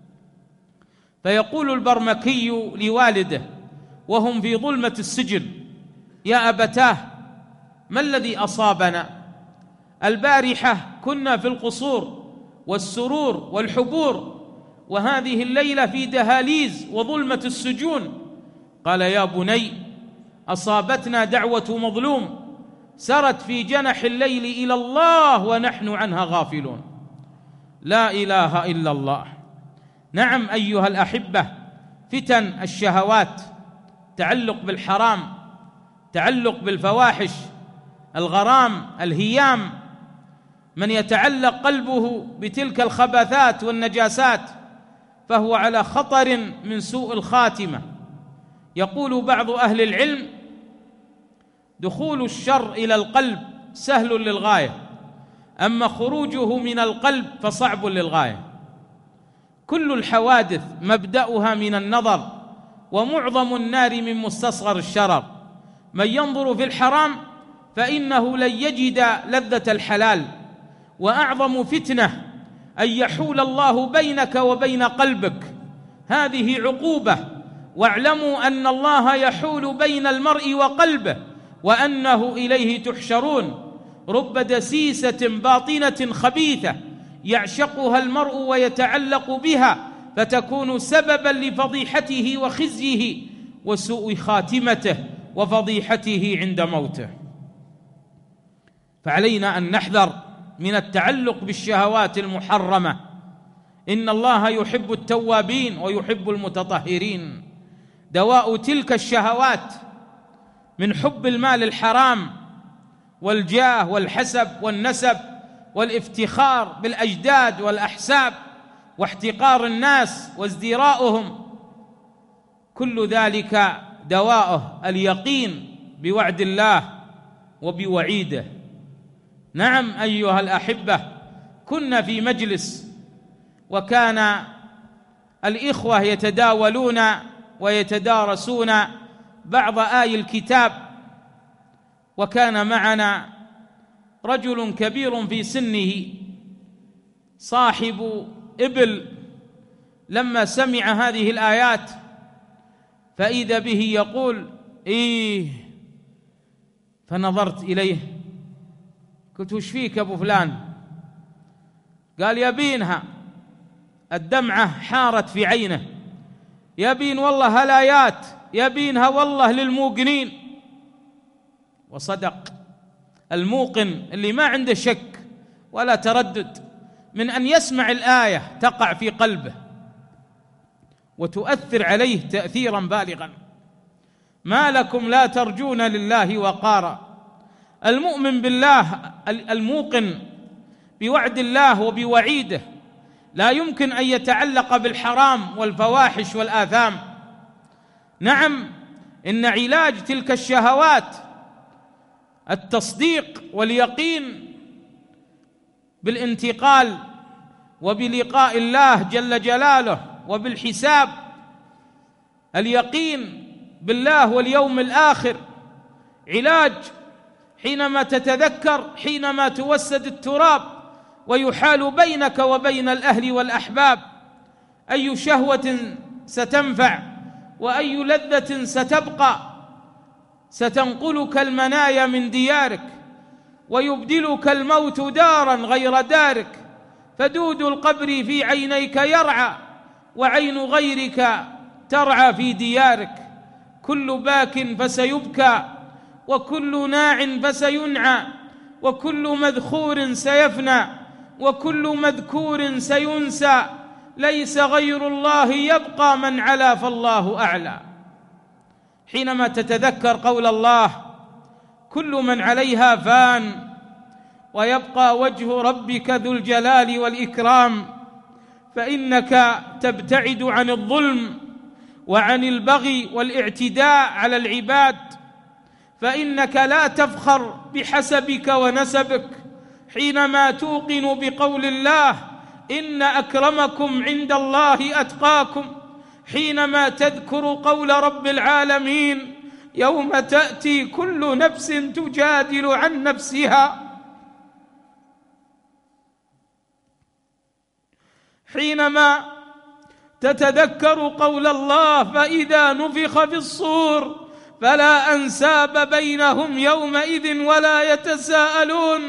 فيقول البرمكي لوالده وهم في ظلمة السجن: يا أبتاه، ما الذي أصابنا؟ البارحة كنا في القصور والسرور والحبور، وهذه الليلة في دهاليز وظلمة السجون. قال: يا بني، أصابتنا دعوة مظلوم سرت في جنح الليل إلى الله ونحن عنها غافلون. لا إله إلا الله. نعم أيها الأحبة، فتن الشهوات، تعلق بالحرام، تعلق بالفواحش، الغرام، الهيام. من يتعلق قلبه بتلك الخبثات والنجاسات فهو على خطر من سوء الخاتمة. يقول بعض أهل العلم: دخول الشر إلى القلب سهل للغاية، أما خروجه من القلب فصعب للغاية. كل الحوادث مبدأها من النظر، ومعظم النار من مستصغر الشرر. من ينظر في الحرام فإنه لن يجد لذة الحلال. وأعظم فتنة أن يحول الله بينك وبين قلبك، هذه عقوبة. واعلموا أن الله يحول بين المرء وقلبه وأنه إليه تحشرون. رب دسيسة باطنة خبيثة يعشقها المرء ويتعلق بها، فتكون سببا لفضيحته وخزيه وسوء خاتمته وفضيحته عند موته. فعلينا أن نحذر من التعلق بالشهوات المحرمة. إن الله يحب التوابين ويحب المتطهرين. دواء تلك الشهوات من حب المال الحرام والجاه والحسب والنسب والافتخار بالأجداد والأحساب واحتقار الناس وازدراؤهم، كل ذلك دواؤه اليقين بوعد الله وبوعيده. نعم أيها الأحبة، كنا في مجلس وكان الإخوة يتداولون ويتدارسون بعض آي الكتاب، وكان معنا رجل كبير في سنه صاحب إبل، لما سمع هذه الآيات فإذا به يقول فنظرت إليه قلت وش فيك أبو فلان؟ قال يبينها، الدمعة حارت في عينه، يبين والله هالآيات يبينها والله للموقنين. وصدق، الموقن اللي ما عنده شك ولا تردد من أن يسمع الآية تقع في قلبه وتؤثر عليه تأثيرا بالغا. ما لكم لا ترجون لله وقارا. المؤمن بالله الموقن بوعد الله وبوعيده لا يمكن أن يتعلق بالحرام والفواحش والآثام. نعم، إن علاج تلك الشهوات التصديق واليقين بالانتقال وبلقاء الله جل جلاله وبالحساب، اليقين بالله واليوم الآخر علاج حينما تتذكر حينما توسد التراب ويحال بينك وبين الأهل والأحباب أي شهوة ستنفع وأي لذة ستبقى. ستنقلك المنايا من ديارك ويبدلك الموت دارا غير دارك، فدود القبر في عينيك يرعى وعين غيرك ترعى في ديارك. كل باك فسيبكى وكل ناع فسينعى وكل مذخور سيفنى وكل مذكور سينسى، ليس غير الله يبقى من علا فالله أعلى. حينما تتذكر قول الله كل من عليها فان ويبقى وجه ربك ذو الجلال والإكرام، فإنك تبتعد عن الظلم وعن البغي والاعتداء على العباد، فإنك لا تفخر بحسبك ونسبك حينما توقن بقول الله إن أكرمكم عند الله أتقاكم، حينما تذكر قول رب العالمين يوم تأتي كل نفس تجادل عن نفسها، حينما تتذكر قول الله فإذا نفخ في الصور فلا أنساب بينهم يومئذ ولا يتساءلون.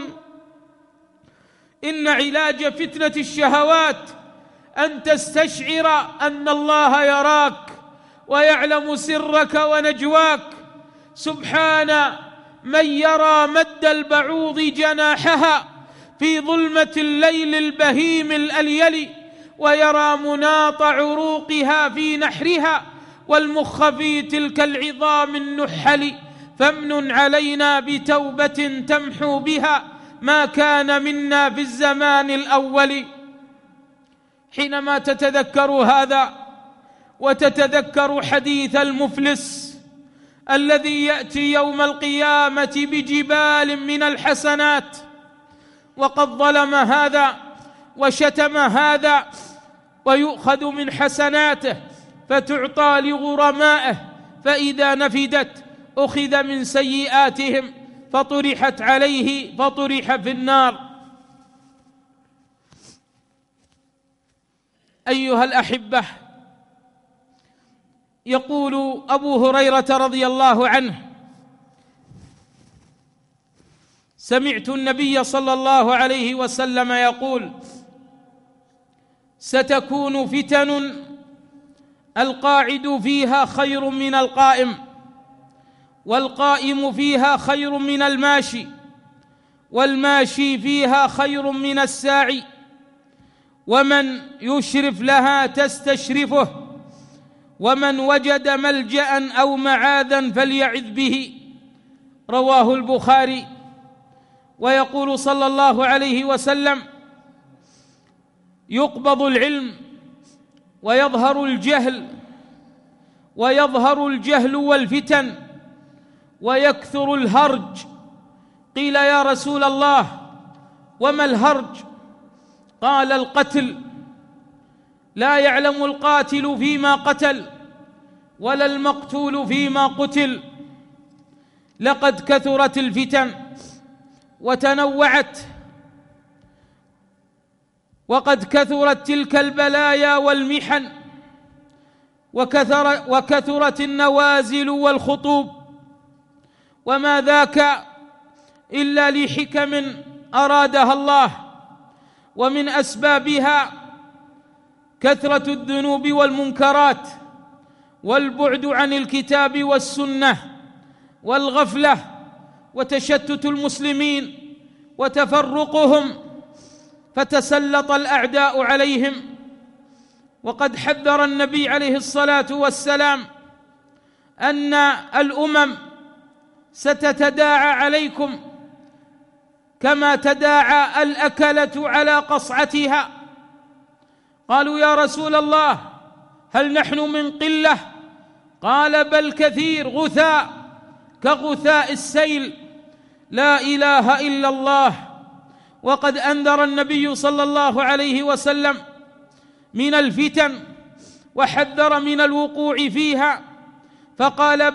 إن علاج فتنة الشهوات أن تستشعر أن الله يراك ويعلم سرك ونجواك. سبحان من يرى مد البعوض جناحها في ظلمة الليل البهيم الأليل، ويرى مناط عروقها في نحرها والمخ في تلك العظام النحل. فامنن علينا بتوبة تمحو بها ما كان منا في الزمان الأول. حينما تتذكر هذا وتتذكر حديث المفلس الذي يأتي يوم القيامة بجبال من الحسنات وقد ظلم هذا وشتم هذا، ويؤخذ من حسناته فتعطى لغرمائه، فإذا نفدت أخذ من سيئاتهم فطرحت عليه فطرح في النار. أيها الأحبة، يقول أبو هريرة رضي الله عنه سمعت النبي صلى الله عليه وسلم يقول ستكون فتن القاعد فيها خير من القائم، والقائم فيها خير من الماشي، والماشي فيها خير من الساعي، ومن يشرف لها تستشرفه، ومن وجد ملجأ أو معاذا فليعذ به. رواه البخاري. ويقول صلى الله عليه وسلم يقبض العلم ويظهر الجهل والفتن ويكثر الهرج. قيل يا رسول الله وما الهرج؟ قال القتل، لا يعلم القاتل فيما قتل ولا المقتول فيما قتل. لقد كثرت الفتن وتنوعت، وقد كثرت تلك البلايا والمحن، وكثرت النوازل والخطوب، وما ذاك إلا لحكم أرادها الله، ومن أسبابها كثرة الذنوب والمنكرات والبعد عن الكتاب والسنة والغفلة وتشتت المسلمين وتفرقهم، فتسلط الأعداء عليهم. وقد حذر النبي عليه الصلاة والسلام أن الأمم ستتداعى عليكم كما تداعى الأكلة على قصعتها. قالوا يا رسول الله هل نحن من قلة؟ قال بل كثير، غثاء كغثاء السيل، لا إله إلا الله. وقد أنذر النبي صلى الله عليه وسلم من الفتن وحذر من الوقوع فيها، فقال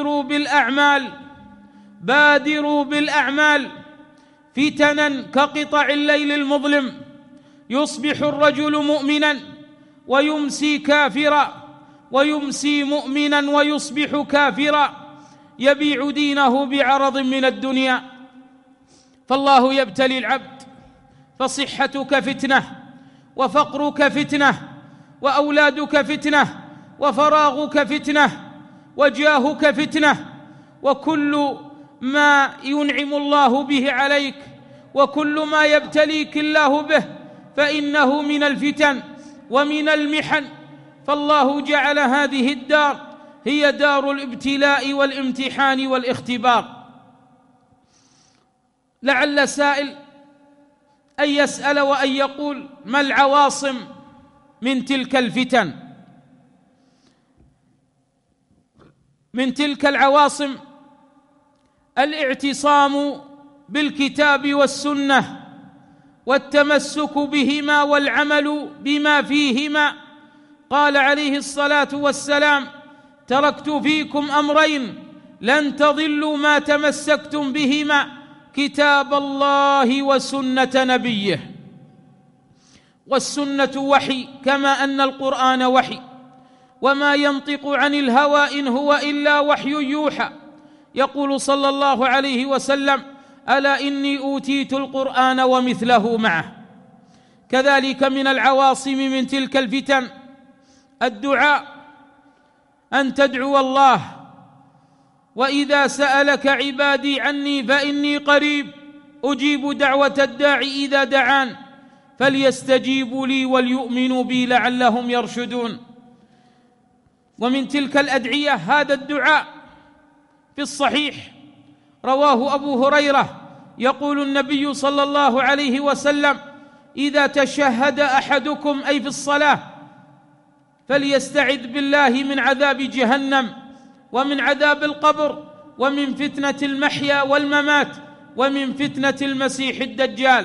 بادروا بالأعمال فتنا كقطع الليل المظلم، يصبح الرجل مؤمنا ويمسي كافرا، ويمسي مؤمنا ويصبح كافرا، يبيع دينه بعرض من الدنيا. فالله يبتلي العبد، فصحتك فتنة، وفقرك فتنة، وأولادك فتنة، وفراغك فتنة، وجاهك فتنة، وكل ما ينعم الله به عليك وكل ما يبتليك الله به فإنه من الفتن ومن المحن. فالله جعل هذه الدار هي دار الابتلاء والامتحان والاختبار. لعل سائل أن يسأل وأن يقول ما العواصم من تلك الفتن؟ من تلك العواصم الاعتصام بالكتاب والسنة والتمسك بهما والعمل بما فيهما. قال عليه الصلاة والسلام تركت فيكم أمرين لن تضلوا ما تمسكتم بهما، كتاب الله وسنة نبيه. والسنة وحي كما أن القرآن وحي، وما ينطق عن الهوى إن هو إلا وحي يوحى. يقول صلى الله عليه وسلم ألا إني أوتيت القرآن ومثله معه. كذلك من العواصم من تلك الفتن الدعاء، أن تدعو الله وإذا سألك عبادي عني فإني قريب أجيب دعوة الداعي إذا دعان فليستجيبوا لي وليؤمنوا بي لعلهم يرشدون. ومن تلك الأدعية هذا الدعاء في الصحيح، رواه أبو هريرة، يقول النبي صلى الله عليه وسلم إذا تشهد أحدكم أي في الصلاة فليستعذ بالله من عذاب جهنم ومن عذاب القبر ومن فتنة المحيا والممات ومن فتنة المسيح الدجال.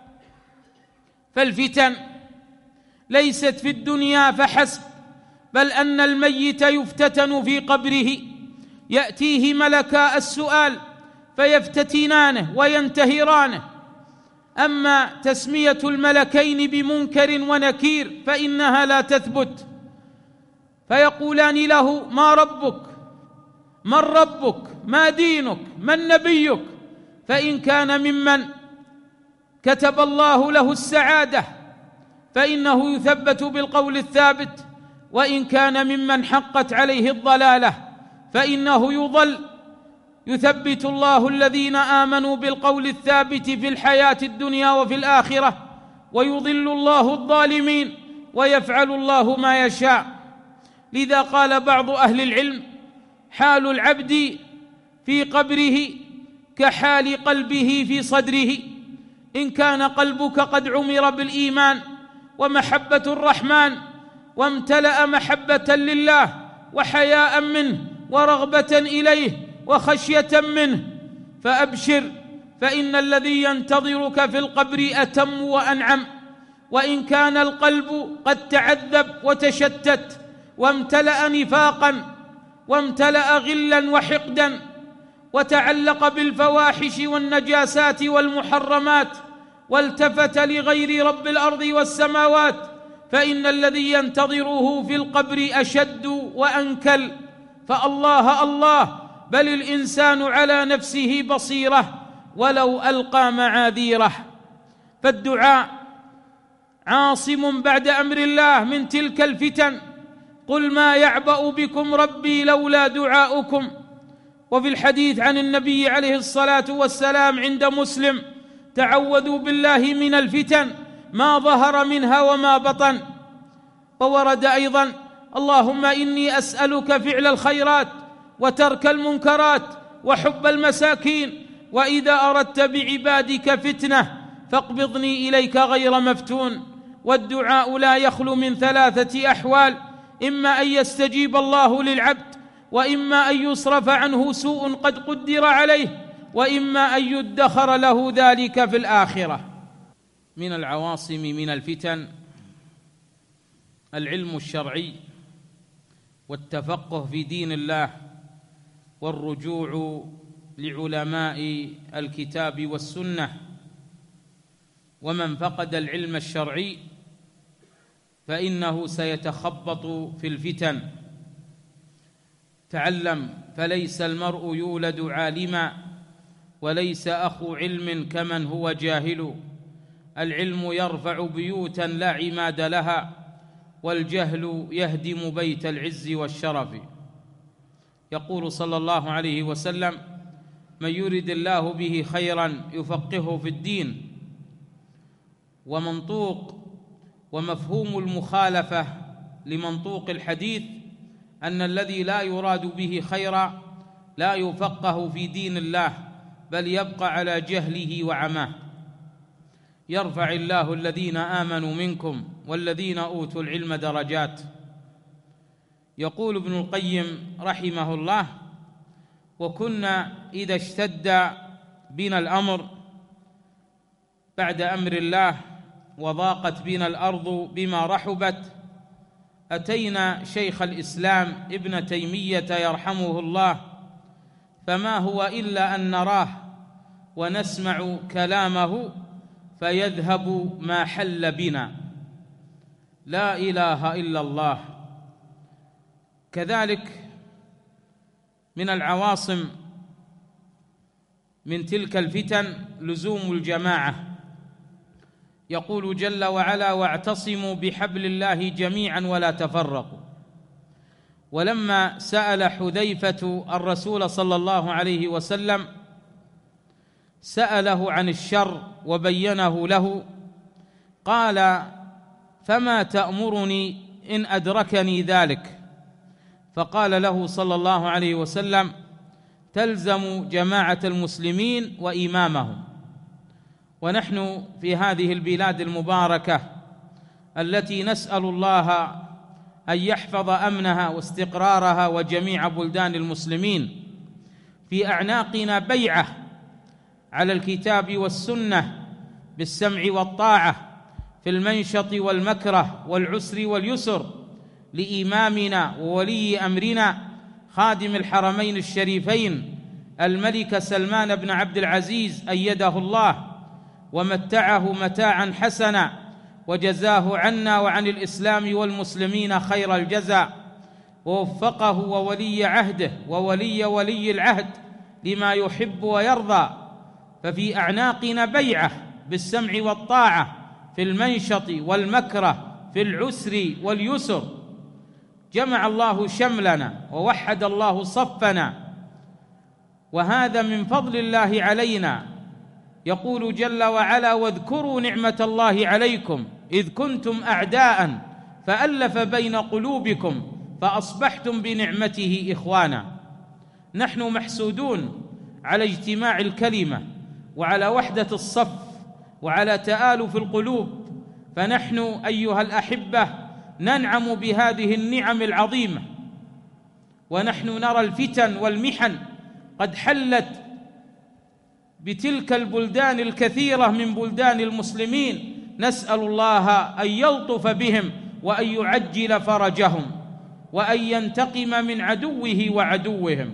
فالفتن ليست في الدنيا فحسب، بل أن الميت يفتتن في قبره، يأتيه ملكا السؤال فيفتتنانه وينتهرانه. أما تسمية الملكين بمنكر ونكير فإنها لا تثبت، فيقولان له ما ربك، من ربك، ما دينك، من نبيك؟ فإن كان ممن كتب الله له السعادة فإنه يثبت بالقول الثابت، وإن كان ممن حقت عليه الضلالة فإنه يضل. يثبت الله الذين آمنوا بالقول الثابت في الحياة الدنيا وفي الآخرة، ويضل الله الظالمين ويفعل الله ما يشاء. لذا قال بعض أهل العلم حال العبد في قبره كحال قلبه في صدره. إن كان قلبك قد عمر بالإيمان ومحبة الرحمن، وامتلأ محبة لله وحياء منه ورغبة إليه وخشية منه، فأبشر، فإن الذي ينتظرك في القبر أتم وأنعم، وإن كان القلب قد تعذب وتشتت وامتلأ نفاقا وامتلأ غلا وحقدا وتعلق بالفواحش والنجاسات والمحرمات والتفت لغير رب الأرض والسماوات، فإن الذي ينتظره في القبر أشد وأنكل. فالله الله، بل الإنسان على نفسه بصيرة ولو ألقى معاذيره. فالدعاء عاصم بعد أمر الله من تلك الفتن. قل ما يعبأ بكم ربي لولا دعاؤكم. وفي الحديث عن النبي عليه الصلاة والسلام عند مسلم: تعوذوا بالله من الفتن ما ظهر منها وما بطن. وورد أيضا: اللهم إني أسألك فعل الخيرات وترك المنكرات وحب المساكين، وإذا أردت بعبادك فتنة فاقبضني إليك غير مفتون. والدعاء لا يخلو من ثلاثة أحوال: إما أن يستجيب الله للعبد، وإما أن يصرف عنه سوء قد قدر عليه، وإما أن يدخر له ذلك في الآخرة. من العواصم من الفتن العلم الشرعي والتفقه في دين الله والرجوع لعلماء الكتاب والسنة. ومن فقد العلم الشرعي فإنه سيتخبط في الفتن. تعلم، فليس المرء يولد عالما، وليس أخو علم كمن هو جاهل. العلم يرفع بيوتا لا عماد لها، والجهل يهدم بيت العز والشرف. يقول صلى الله عليه وسلم: من يرد الله به خيرا يفقهه في الدين. ومنطوق ومفهوم المخالفة لمنطوق الحديث أن الذي لا يراد به خيرا لا يفقه في دين الله، بل يبقى على جهله وعماه. يرفع الله الذين آمنوا منكم والذين أوتوا العلم درجات. يقول ابن القيم رحمه الله: وكنا إذا اشتد بنا الأمر بعد أمر الله وضاقت بنا الأرض بما رحبت، أتينا شيخ الإسلام ابن تيمية يرحمه الله، فما هو إلا أن نراه ونسمع كلامه فيذهب ما حل بنا. لا إله إلا الله. كذلك من العواصم من تلك الفتن لزوم الجماعة. يقول جل وعلا: واعتصموا بحبل الله جميعا ولا تفرقوا. ولما سأل حذيفة الرسول صلى الله عليه وسلم سأله عن الشر وبينه له، قال: فما تأمرني إن أدركني ذلك؟ فقال له صلى الله عليه وسلم: تلزم جماعة المسلمين وإمامهم. ونحن في هذه البلاد المباركة التي نسأل الله أن يحفظ أمنها واستقرارها وجميع بلدان المسلمين، في أعناقنا بيعة على الكتاب والسنة بالسمع والطاعة في المنشط والمكره والعسر واليسر لإمامنا وولي أمرنا خادم الحرمين الشريفين الملك سلمان بن عبد العزيز أيده الله ومتعه متاعا حسنا، وجزاه عنا وعن الإسلام والمسلمين خير الجزاء، ووفقه وولي عهده وولي العهد لما يحب ويرضى. ففي أعناقنا بيعة بالسمع والطاعة في المنشط والمكره في العسر واليسر. جمع الله شملنا ووحد الله صفنا، وهذا من فضل الله علينا. يقول جل وعلا: واذكروا نعمة الله عليكم إذ كنتم أعداء فألف بين قلوبكم فأصبحتم بنعمته إخوانا. نحن محسودون على اجتماع الكلمة وعلى وحدة الصف وعلى تآلف القلوب، فنحن أيها الأحبة ننعم بهذه النعم العظيمة، ونحن نرى الفتن والمحن قد حلت بتلك البلدان الكثيرة من بلدان المسلمين. نسأل الله أن يلطف بهم وأن يعجل فرجهم وأن ينتقم من عدوه وعدوهم.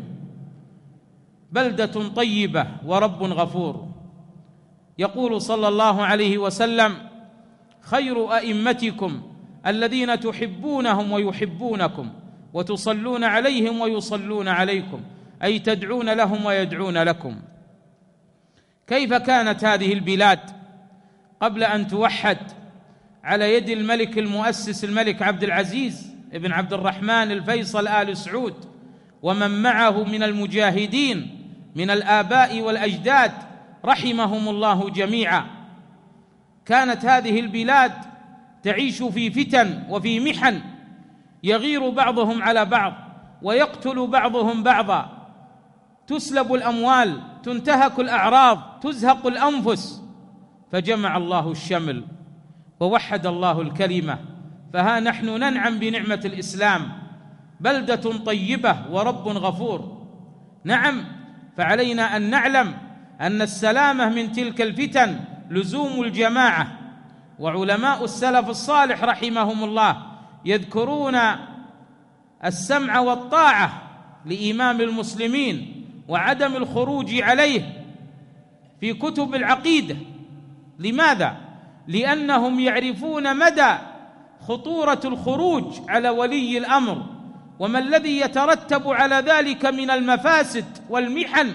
بلدة طيبة ورب غفور. يقول صلى الله عليه وسلم: خير أئمتكم الذين تحبونهم ويحبونكم وتصلون عليهم ويصلون عليكم، أي تدعون لهم ويدعون لكم. كيف كانت هذه البلاد قبل أن توحد على يد الملك المؤسس الملك عبد العزيز ابن عبد الرحمن الفيصل آل سعود ومن معه من المجاهدين من الآباء والأجداد رحمهم الله جميعا؟ كانت هذه البلاد تعيش في فتن وفي محن، يغير بعضهم على بعض ويقتل بعضهم بعضا، تسلب الأموال، تنتهك الأعراض، تزهق الأنفس، فجمع الله الشمل ووحد الله الكلمة. فها نحن ننعم بنعمة الإسلام، بلدة طيبة ورب غفور. نعم، فعلينا أن نعلم أن السلامة من تلك الفتن لزوم الجماعة. وعلماء السلف الصالح رحمهم الله يذكرون السمع والطاعة لإمام المسلمين وعدم الخروج عليه في كتب العقيدة. لماذا؟ لأنهم يعرفون مدى خطورة الخروج على ولي الأمر وما الذي يترتب على ذلك من المفاسد والمحن.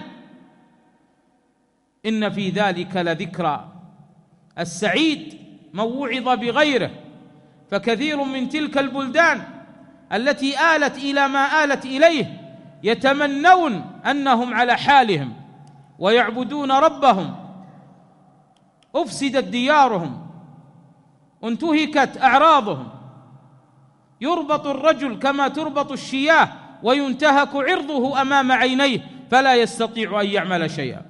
إن في ذلك لذكرى. السعيد من وعظ بغيره، فكثير من تلك البلدان التي آلت إلى ما آلت إليه يتمنون أنهم على حالهم ويعبدون ربهم. أفسدت ديارهم، انتهكت أعراضهم، يربط الرجل كما تربط الشياه وينتهك عرضه أمام عينيه فلا يستطيع أن يعمل شيئا.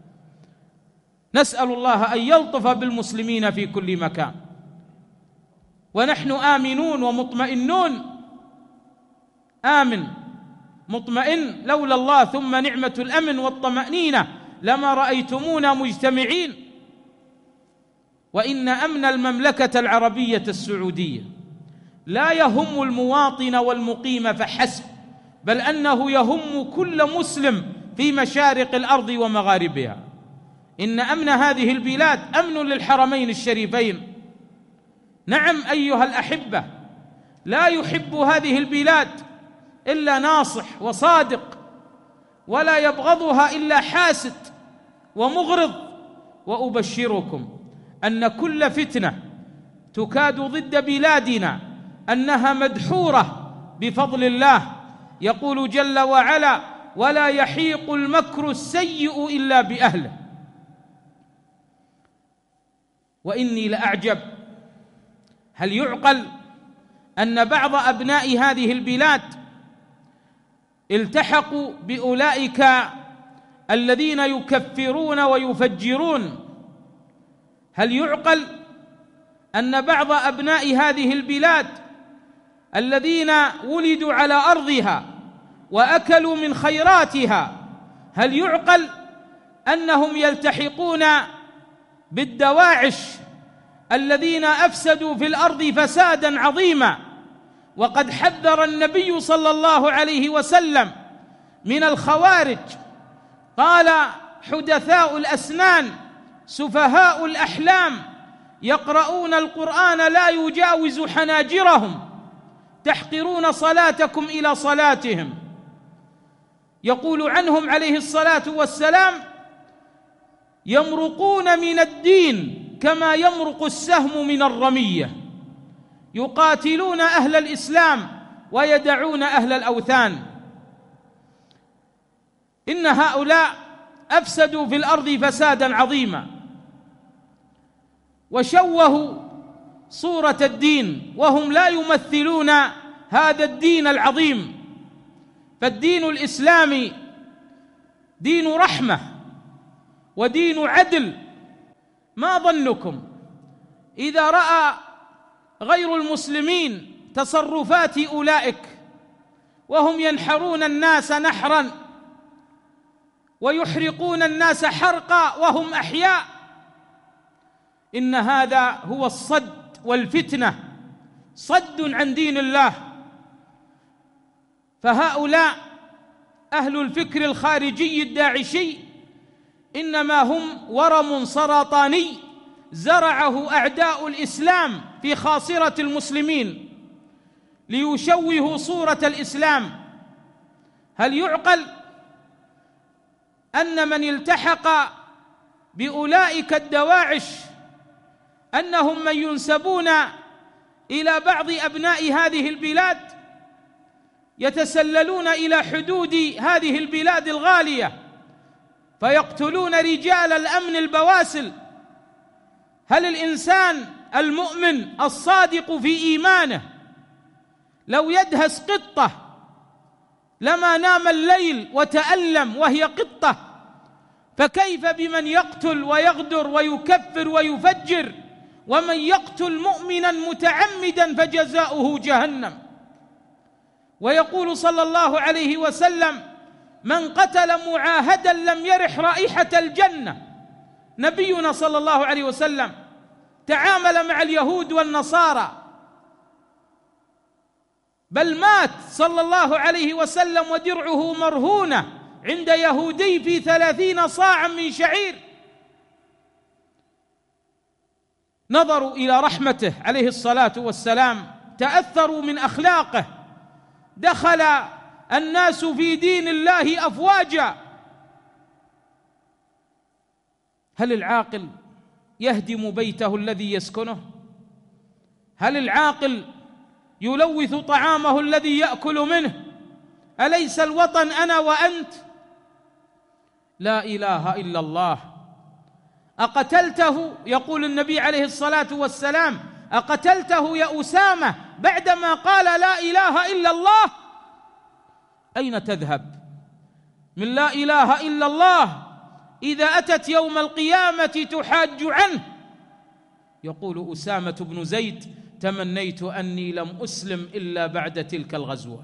نسأل الله أن يلطف بالمسلمين في كل مكان، ونحن آمنون ومطمئنون. آمن مطمئن، لولا الله ثم نعمة الأمن والطمأنينة لما رأيتمونا مجتمعين. وإن أمن المملكة العربية السعودية لا يهم المواطن والمقيم فحسب، بل أنه يهم كل مسلم في مشارق الأرض ومغاربها. إن أمن هذه البلاد أمن للحرمين الشريفين. نعم أيها الأحبة، لا يحب هذه البلاد إلا ناصح وصادق، ولا يبغضها إلا حاسد ومغرض. وأبشركم أن كل فتنة تكاد ضد بلادنا أنها مدحورة بفضل الله. يقول جل وعلا: ولا يحيق المكر السيء إلا بأهله. وإني لأعجب، هل يعقل أن بعض أبناء هذه البلاد التحقوا بأولئك الذين يكفرون ويفجرون؟ هل يعقل أن بعض أبناء هذه البلاد الذين ولدوا على أرضها وأكلوا من خيراتها، هل يعقل أنهم يلتحقون بالدواعش الذين أفسدوا في الأرض فسادا عظيما؟ وقد حذر النبي صلى الله عليه وسلم من الخوارج، قال: حدثاء الأسنان سفهاء الأحلام يقرؤون القرآن لا يجاوز حناجرهم تحقرون صلاتكم إلى صلاتهم. يقول عنهم عليه الصلاة والسلام: يمرقون من الدين كما يمرق السهم من الرمية، يقاتلون أهل الإسلام ويدعون أهل الأوثان. إن هؤلاء أفسدوا في الأرض فسادا عظيما، وشوهوا صورة الدين، وهم لا يمثلون هذا الدين العظيم. فالدين الإسلامي دين رحمة ودين عدل. ما ظنكم إذا رأى غير المسلمين تصرفات أولئك وهم ينحرون الناس نحرا ويحرقون الناس حرقا وهم أحياء. إن هذا هو الصد والفتنة، صد عن دين الله. فهؤلاء أهل الفكر الخارجي الداعشي إنما هم ورم سرطاني زرعه أعداء الإسلام في خاصرة المسلمين ليشوهوا صورة الإسلام. هل يعقل أن من التحق بأولئك الدواعش أنهم من ينسبون إلى بعض أبناء هذه البلاد يتسللون إلى حدود هذه البلاد الغالية فيقتلون رجال الأمن البواسل؟ هل الإنسان المؤمن الصادق في إيمانه لو يدهس قطة لما نام الليل وتألم وهي قطة، فكيف بمن يقتل ويغدر ويكفر ويفجر؟ ومن يقتل مؤمنا متعمدا فجزاؤه جهنم. ويقول صلى الله عليه وسلم: من قتل معاهدا لم يرح رائحة الجنة. نبينا صلى الله عليه وسلم تعامل مع اليهود والنصارى، بل مات صلى الله عليه وسلم ودرعه مرهونة عند يهودي في 30 صاعا من شعير. نظروا إلى رحمته عليه الصلاة والسلام، تأثروا من أخلاقه، دخل الناس في دين الله أفواجا. هل العاقل يهدم بيته الذي يسكنه؟ هل العاقل يلوث طعامه الذي يأكل منه؟ أليس الوطن أنا وأنت؟ لا إله إلا الله. أقتلته؟ يقول النبي عليه الصلاة والسلام: أقتلته يا أسامة بعدما قال لا إله إلا الله؟ أين تذهب من لا إله إلا الله إذا أتت يوم القيامة تحاج عنه؟ يقول أسامة بن زيد: تمنيت أني لم أسلم إلا بعد تلك الغزوة.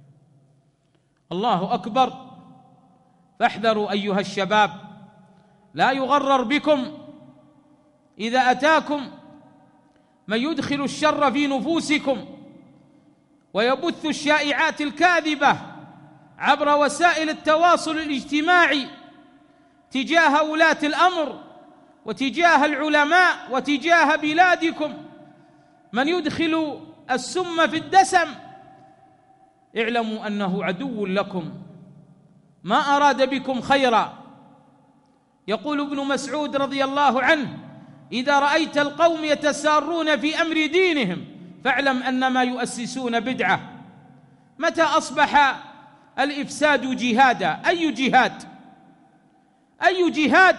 الله أكبر. فاحذروا أيها الشباب، لا يغرر بكم إذا أتاكم من يدخل الشر في نفوسكم ويبث الشائعات الكاذبة عبر وسائل التواصل الاجتماعي تجاه ولاة الأمر وتجاه العلماء وتجاه بلادكم، من يدخل السم في الدسم. اعلموا أنه عدو لكم، ما أراد بكم خيرا. يقول ابن مسعود رضي الله عنه: إذا رأيت القوم يتسارون في أمر دينهم فاعلم أنما يؤسسون بدعة. متى أصبح الإفساد جهادا؟ أي جهاد؟ أي جهاد؟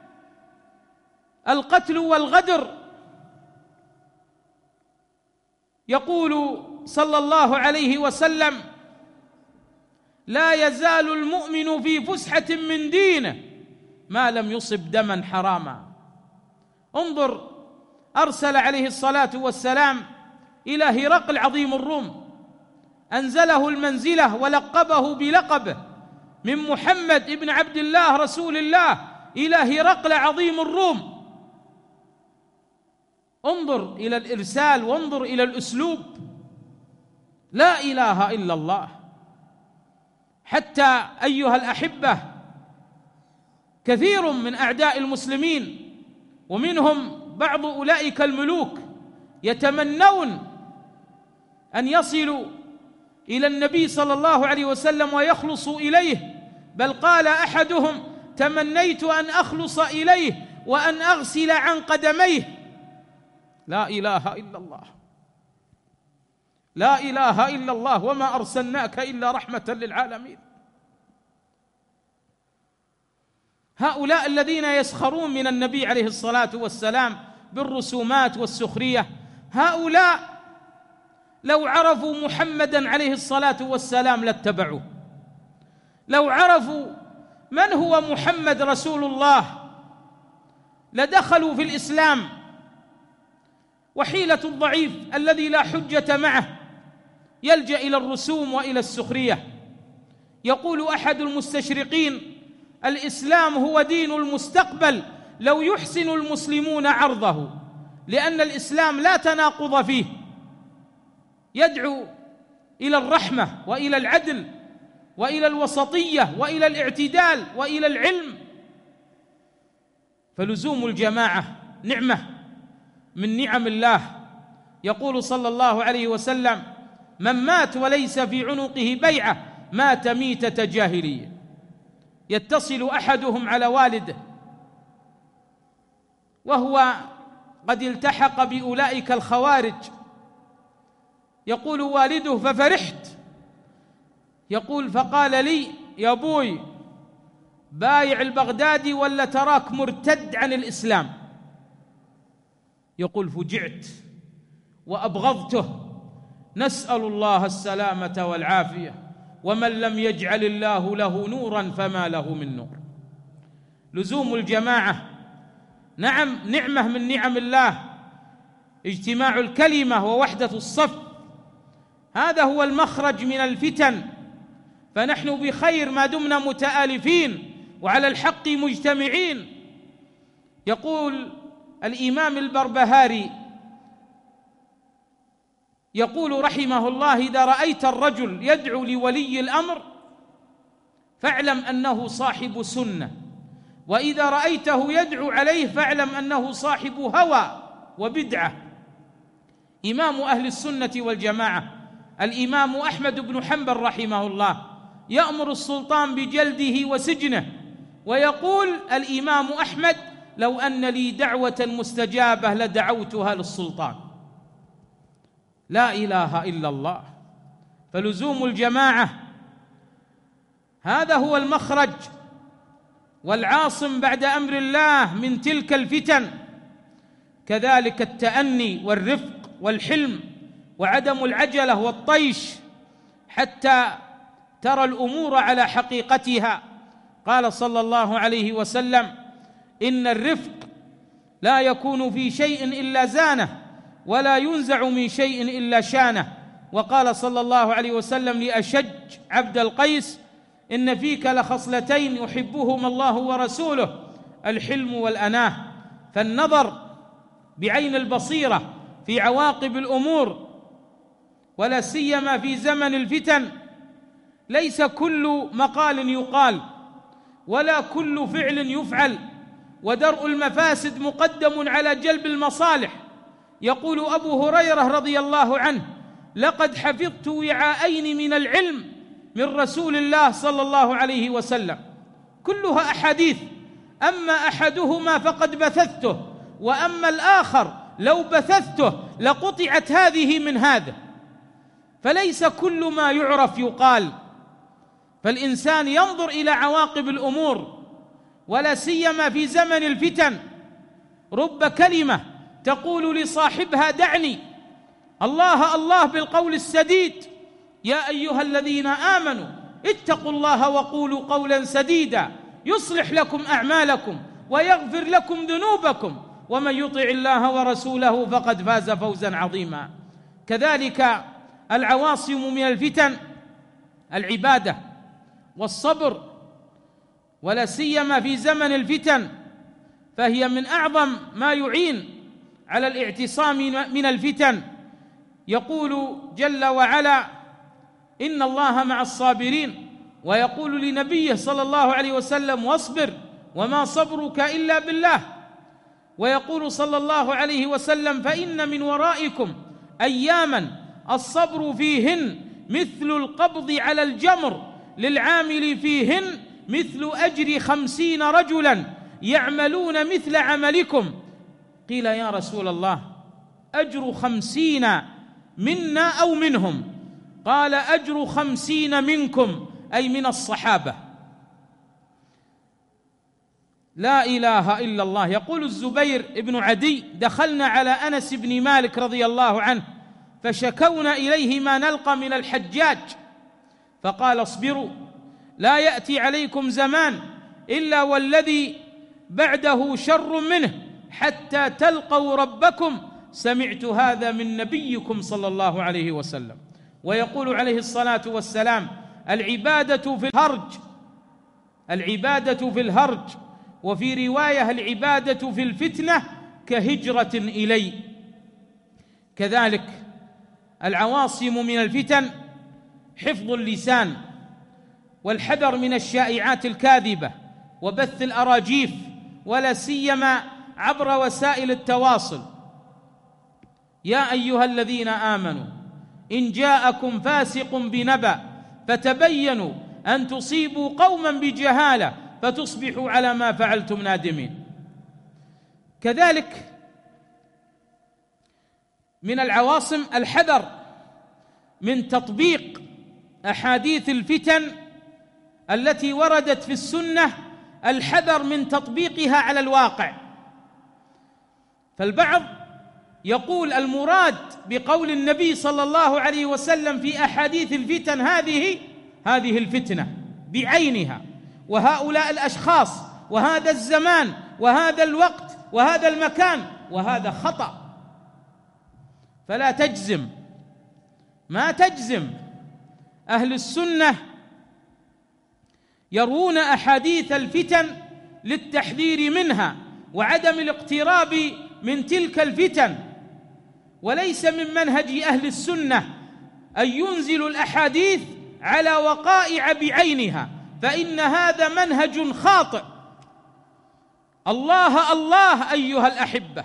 القتل والغدر. يقول صلى الله عليه وسلم: لا يزال المؤمن في فسحة من دينه ما لم يصب دما حراما. انظر، أرسل عليه الصلاة والسلام إلى هرقل عظيم الروم، أنزله المنزلة ولقبه بلقبه من محمد ابن عبد الله رسول الله إلى هرقل عظيم الروم. انظر إلى الإرسال وانظر إلى الأسلوب. لا إله إلا الله. حتى أيها الأحبة، كثير من أعداء المسلمين ومنهم بعض أولئك الملوك يتمنون أن يصلوا إلى النبي صلى الله عليه وسلم ويخلصوا إليه، بل قال أحدهم: تمنيت أن أخلص إليه وأن أغسل عن قدميه. لا إله إلا الله. لا إله إلا الله. وما أرسلناك إلا رحمة للعالمين. هؤلاء الذين يسخرون من النبي عليه الصلاة والسلام بالرسومات والسخرية، هؤلاء لو عرفوا محمدا عليه الصلاة والسلام لاتبعوه. لو عرفوا من هو محمد رسول الله لدخلوا في الإسلام وحيلة الضعيف الذي لا حجة معه يلجأ إلى الرسوم وإلى السخرية. يقول أحد المستشرقين: الإسلام هو دين المستقبل لو يحسن المسلمون عرضه، لأن الإسلام لا تناقض فيه، يدعو إلى الرحمة وإلى العدل وإلى الوسطية وإلى الاعتدال وإلى العلم. فلزوم الجماعة نعمة من نعم الله. يقول صلى الله عليه وسلم: من مات وليس في عنقه بيعة مات ميتة جاهلية. يتصل أحدهم على والده وهو قد التحق بأولئك الخوارج، يقول والده: ففرحت، يقول: فقال لي: يا أبوي بايع البغدادي ولا تراك مرتد عن الإسلام. يقول: فجعت وأبغضته، نسأل الله السلامة والعافية، ومن لم يجعل الله له نورا فما له من نور. لزوم الجماعة نعم نعمة من نعم الله، اجتماع الكلمة ووحدة الصف، هذا هو المخرج من الفتن، فنحن بخير ما دمنا متآلفين وعلى الحق مجتمعين. يقول الإمام البربهاري يقول رحمه الله: إذا رأيت الرجل يدعو لولي الأمر فاعلم أنه صاحب سنة، وإذا رأيته يدعو عليه فاعلم أنه صاحب هوى وبدعة. إمام أهل السنة والجماعة الإمام أحمد بن حنبل رحمه الله يأمر السلطان بجلده وسجنه، ويقول الإمام أحمد: لو أن لي دعوة مستجابة لدعوتها للسلطان. لا إله إلا الله. فلزوم الجماعة هذا هو المخرج والعاصم بعد أمر الله من تلك الفتن. كذلك التأني والرفق والحلم وعدم العجلة والطيش حتى ترى الأمور على حقيقتها. قال صلى الله عليه وسلم: إن الرفق لا يكون في شيء إلا زانه، ولا ينزع من شيء إلا شانه. وقال صلى الله عليه وسلم لأشج عبد القيس: إن فيك لخصلتين يحبهما الله ورسوله، الحلم والأناه. فالنظر بعين البصيرة في عواقب الأمور، ولا سيما في زمن الفتن، ليس كل مقال يقال ولا كل فعل يفعل، ودرء المفاسد مقدم على جلب المصالح. يقول أبو هريرة رضي الله عنه: لقد حفظت وعاءين من العلم من رسول الله صلى الله عليه وسلم، كلها أحاديث، أما أحدهما فقد بثثته، وأما الآخر لو بثثته لقطعت هذه من هذا. فليس كل ما يعرف يقال، فالإنسان ينظر إلى عواقب الأمور، ولا سيما في زمن الفتن. رب كلمة تقول لصاحبها: دعني، الله الله بالقول السديد، يا أيها الذين آمنوا اتقوا الله وقولوا قولا سديدا يصلح لكم أعمالكم ويغفر لكم ذنوبكم، ومن يطع الله ورسوله فقد فاز فوزا عظيما. كذلك العواصم من الفتن العبادة والصبر، ولا سيما في زمن الفتن، فهي من أعظم ما يعين على الاعتصام من الفتن. يقول جل وعلا: إن الله مع الصابرين، ويقول لنبيه صلى الله عليه وسلم: واصبر وما صبرك إلا بالله. ويقول صلى الله عليه وسلم: فإن من ورائكم أياما الصبر فيهن مثل القبض على الجمر، للعامل فيهن مثل أجر 50 رجلا يعملون مثل عملكم. قيل: يا رسول الله، أجر 50 منا أو منهم؟ قال: أجر 50 منكم، أي من الصحابة. لا إله إلا الله. يقول الزبير بن عدي: دخلنا على أنس بن مالك رضي الله عنه فشكونا إليه ما نلقى من الحجاج، فقال: اصبروا، لا يأتي عليكم زمان إلا والذي بعده شر منه، حتى تلقوا ربكم سمعت هذا من نبيكم صلى الله عليه وسلم. ويقول عليه الصلاة والسلام: العبادة في الهرج، العبادة في الهرج، وفي رواية: العبادة في الفتنة كهجرة إلي. كذلك العواصم من الفتن حفظ اللسان والحذر من الشائعات الكاذبة وبث الأراجيف، ولا سيما عبر وسائل التواصل. يا أيها الذين آمنوا إن جاءكم فاسق بنبأ فتبينوا أن تصيبوا قوما بجهالة فتصبحوا على ما فعلتم نادمين. كذلك من العواصم الحذر من تطبيق أحاديث الفتن التي وردت في السنة، الحذر من تطبيقها على الواقع. فالبعض يقول المراد بقول النبي صلى الله عليه وسلم في أحاديث الفتن هذه الفتنة بعينها، وهؤلاء الأشخاص، وهذا الزمان، وهذا الوقت، وهذا المكان، وهذا خطأ. فلا تجزم، ما تجزم. أهل السنة يروون أحاديث الفتن للتحذير منها وعدم الاقتراب من تلك الفتن، وليس من منهج أهل السنة أن ينزلوا الأحاديث على وقائع بعينها، فإن هذا منهج خاطئ. الله الله أيها الأحبة.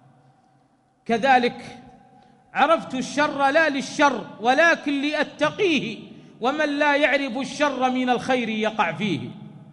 كذلك عرفت الشر لا للشر ولكن لأتقيه، ومن لا يعرف الشر من الخير يقع فيه.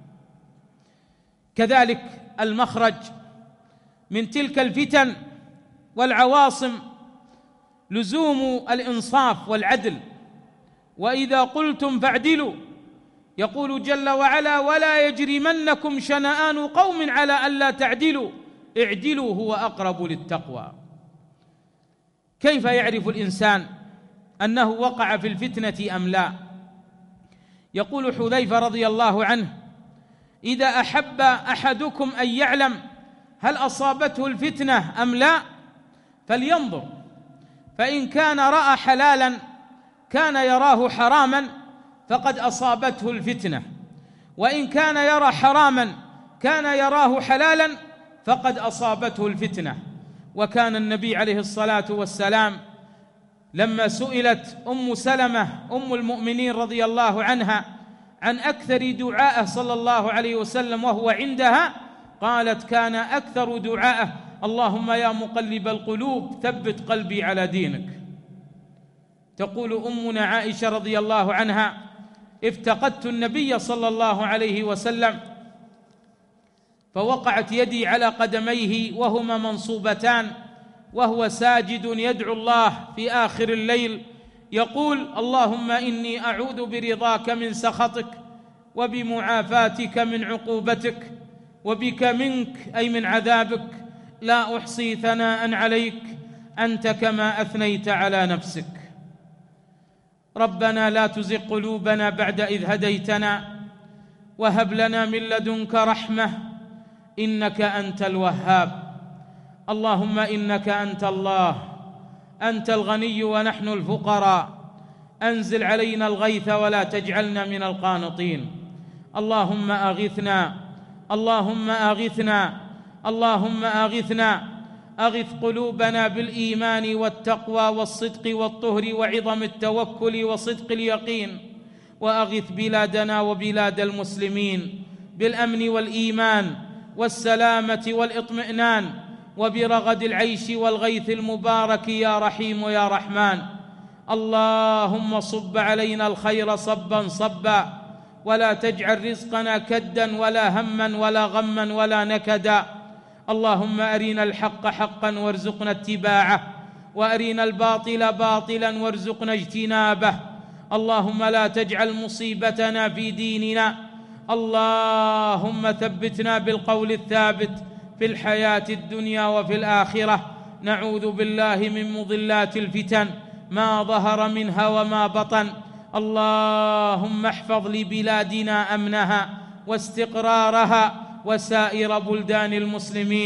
كذلك المخرج من تلك الفتن والعواصم لزوم الإنصاف والعدل، وإذا قلتم فاعدلوا. يقول جل وعلا: ولا يجرمنكم شنآن قوم على ألا تعدلوا اعدلوا هو أقرب للتقوى. كيف يعرف الإنسان أنه وقع في الفتنة أم لا؟ يقول حذيفة رضي الله عنه: إذا أحب أحدكم أن يعلم هل أصابته الفتنة أم لا فلينظر، فإن كان رأى حلالا كان يراه حراما فقد أصابته الفتنة، وإن كان يرى حراما كان يراه حلالا فقد أصابته الفتنة. وكان النبي عليه الصلاة والسلام لما سئلت أم سلمة أم المؤمنين رضي الله عنها عن أكثر دعائه صلى الله عليه وسلم وهو عندها، قالت: كان أكثر دعائه اللهم يا مقلب القلوب ثبت قلبي على دينك. تقول أمنا عائشة رضي الله عنها: افتقدت النبي صلى الله عليه وسلم فوقعت يدي على قدميه وهما منصوبتان وهو ساجد يدعو الله في آخر الليل يقول: اللهم إني أعوذ برضاك من سخطك وبمعافاتك من عقوبتك وبك منك أي من عذابك، لا أحصي ثناء عليك أنت كما أثنيت على نفسك. ربنا لا تزغ قلوبنا بعد إذ هديتنا وهب لنا من لدنك رحمة إنك أنت الوهاب. اللهم إنك أنت الله، أنت الغني ونحن الفقراء، أنزل علينا الغيث ولا تجعلنا من القانطين. اللهم أغثنا، اللهم أغثنا، اللهم أغثنا. أغث قلوبنا بالإيمان والتقوى والصدق والطهر وعظم التوكل وصدق اليقين، وأغث بلادنا وبلاد المسلمين بالأمن والإيمان والسلامة والإطمئنان وبرغد العيش والغيث المبارك يا رحيم يا رحمن. اللهم صب علينا الخير صبا صبا، ولا تجعل رزقنا كدا ولا هما ولا غما ولا نكدا. اللهم أرنا الحق حقا وارزقنا اتباعه، وأرنا الباطل باطلا وارزقنا اجتنابه. اللهم لا تجعل مصيبتنا في ديننا، اللهم ثبتنا بالقول الثابت في الحياة الدنيا وفي الآخرة. نعوذ بالله من مضلات الفتن ما ظهر منها وما بطن. اللهم احفظ لبلادنا أمنها واستقرارها وسائر بلدان المسلمين.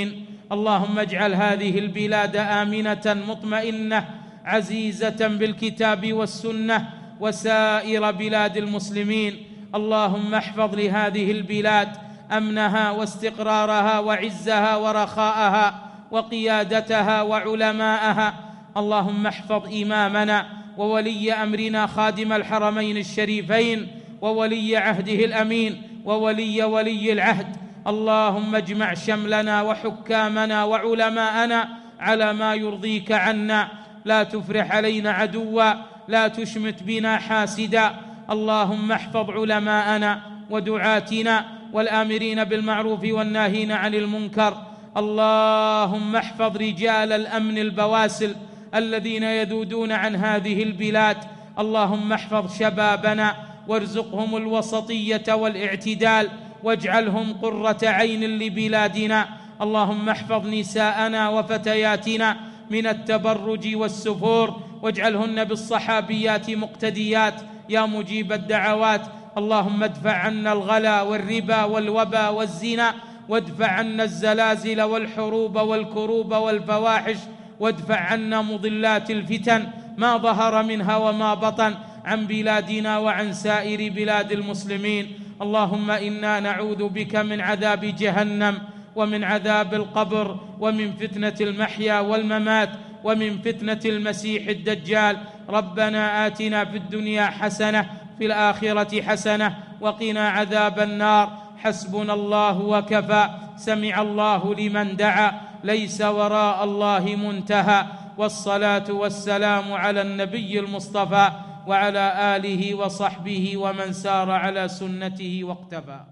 اللهم اجعل هذه البلاد آمنة مطمئنة عزيزة بالكتاب والسنة وسائر بلاد المسلمين. اللهم احفظ لهذه البلاد أمنها واستقرارها وعزها ورخاءها وقيادتها وعلماءها. اللهم احفظ إمامنا وولي أمرنا خادم الحرمين الشريفين وولي عهده الأمين وولي العهد. اللهم اجمع شملنا وحكامنا وعلماءنا على ما يرضيك عنا، لا تفرح علينا عدوا، لا تشمت بنا حاسدا. اللهم احفظ علماءنا ودعاتنا والآمرين بالمعروف والناهين عن المنكر. اللهم احفظ رجال الأمن البواسل الذين يذودون عن هذه البلاد. اللهم احفظ شبابنا وارزقهم الوسطية والاعتدال واجعلهم قرة عين لبلادنا. اللهم احفظ نساءنا وفتياتنا من التبرج والسفور واجعلهن بالصحابيات مقتديات يا مجيب الدعوات. اللهم ادفع عنا الغلا والربا والوبا والزنا، وادفع عنا الزلازل والحروب والكروب والفواحش، وادفع عنا مضلات الفتن ما ظهر منها وما بطن عن بلادنا وعن سائر بلاد المسلمين. اللهم إنا نعوذ بك من عذاب جهنم ومن عذاب القبر ومن فتنة المحيا والممات ومن فتنة المسيح الدجال. ربنا آتنا في الدنيا حسنة في الآخرة حسنة وقنا عذاب النار. حسبنا الله وكفى. سمع الله لمن دعا، ليس وراء الله منتهى. والصلاة والسلام على النبي المصطفى وعلى آله وصحبه ومن سار على سنته واقتفى.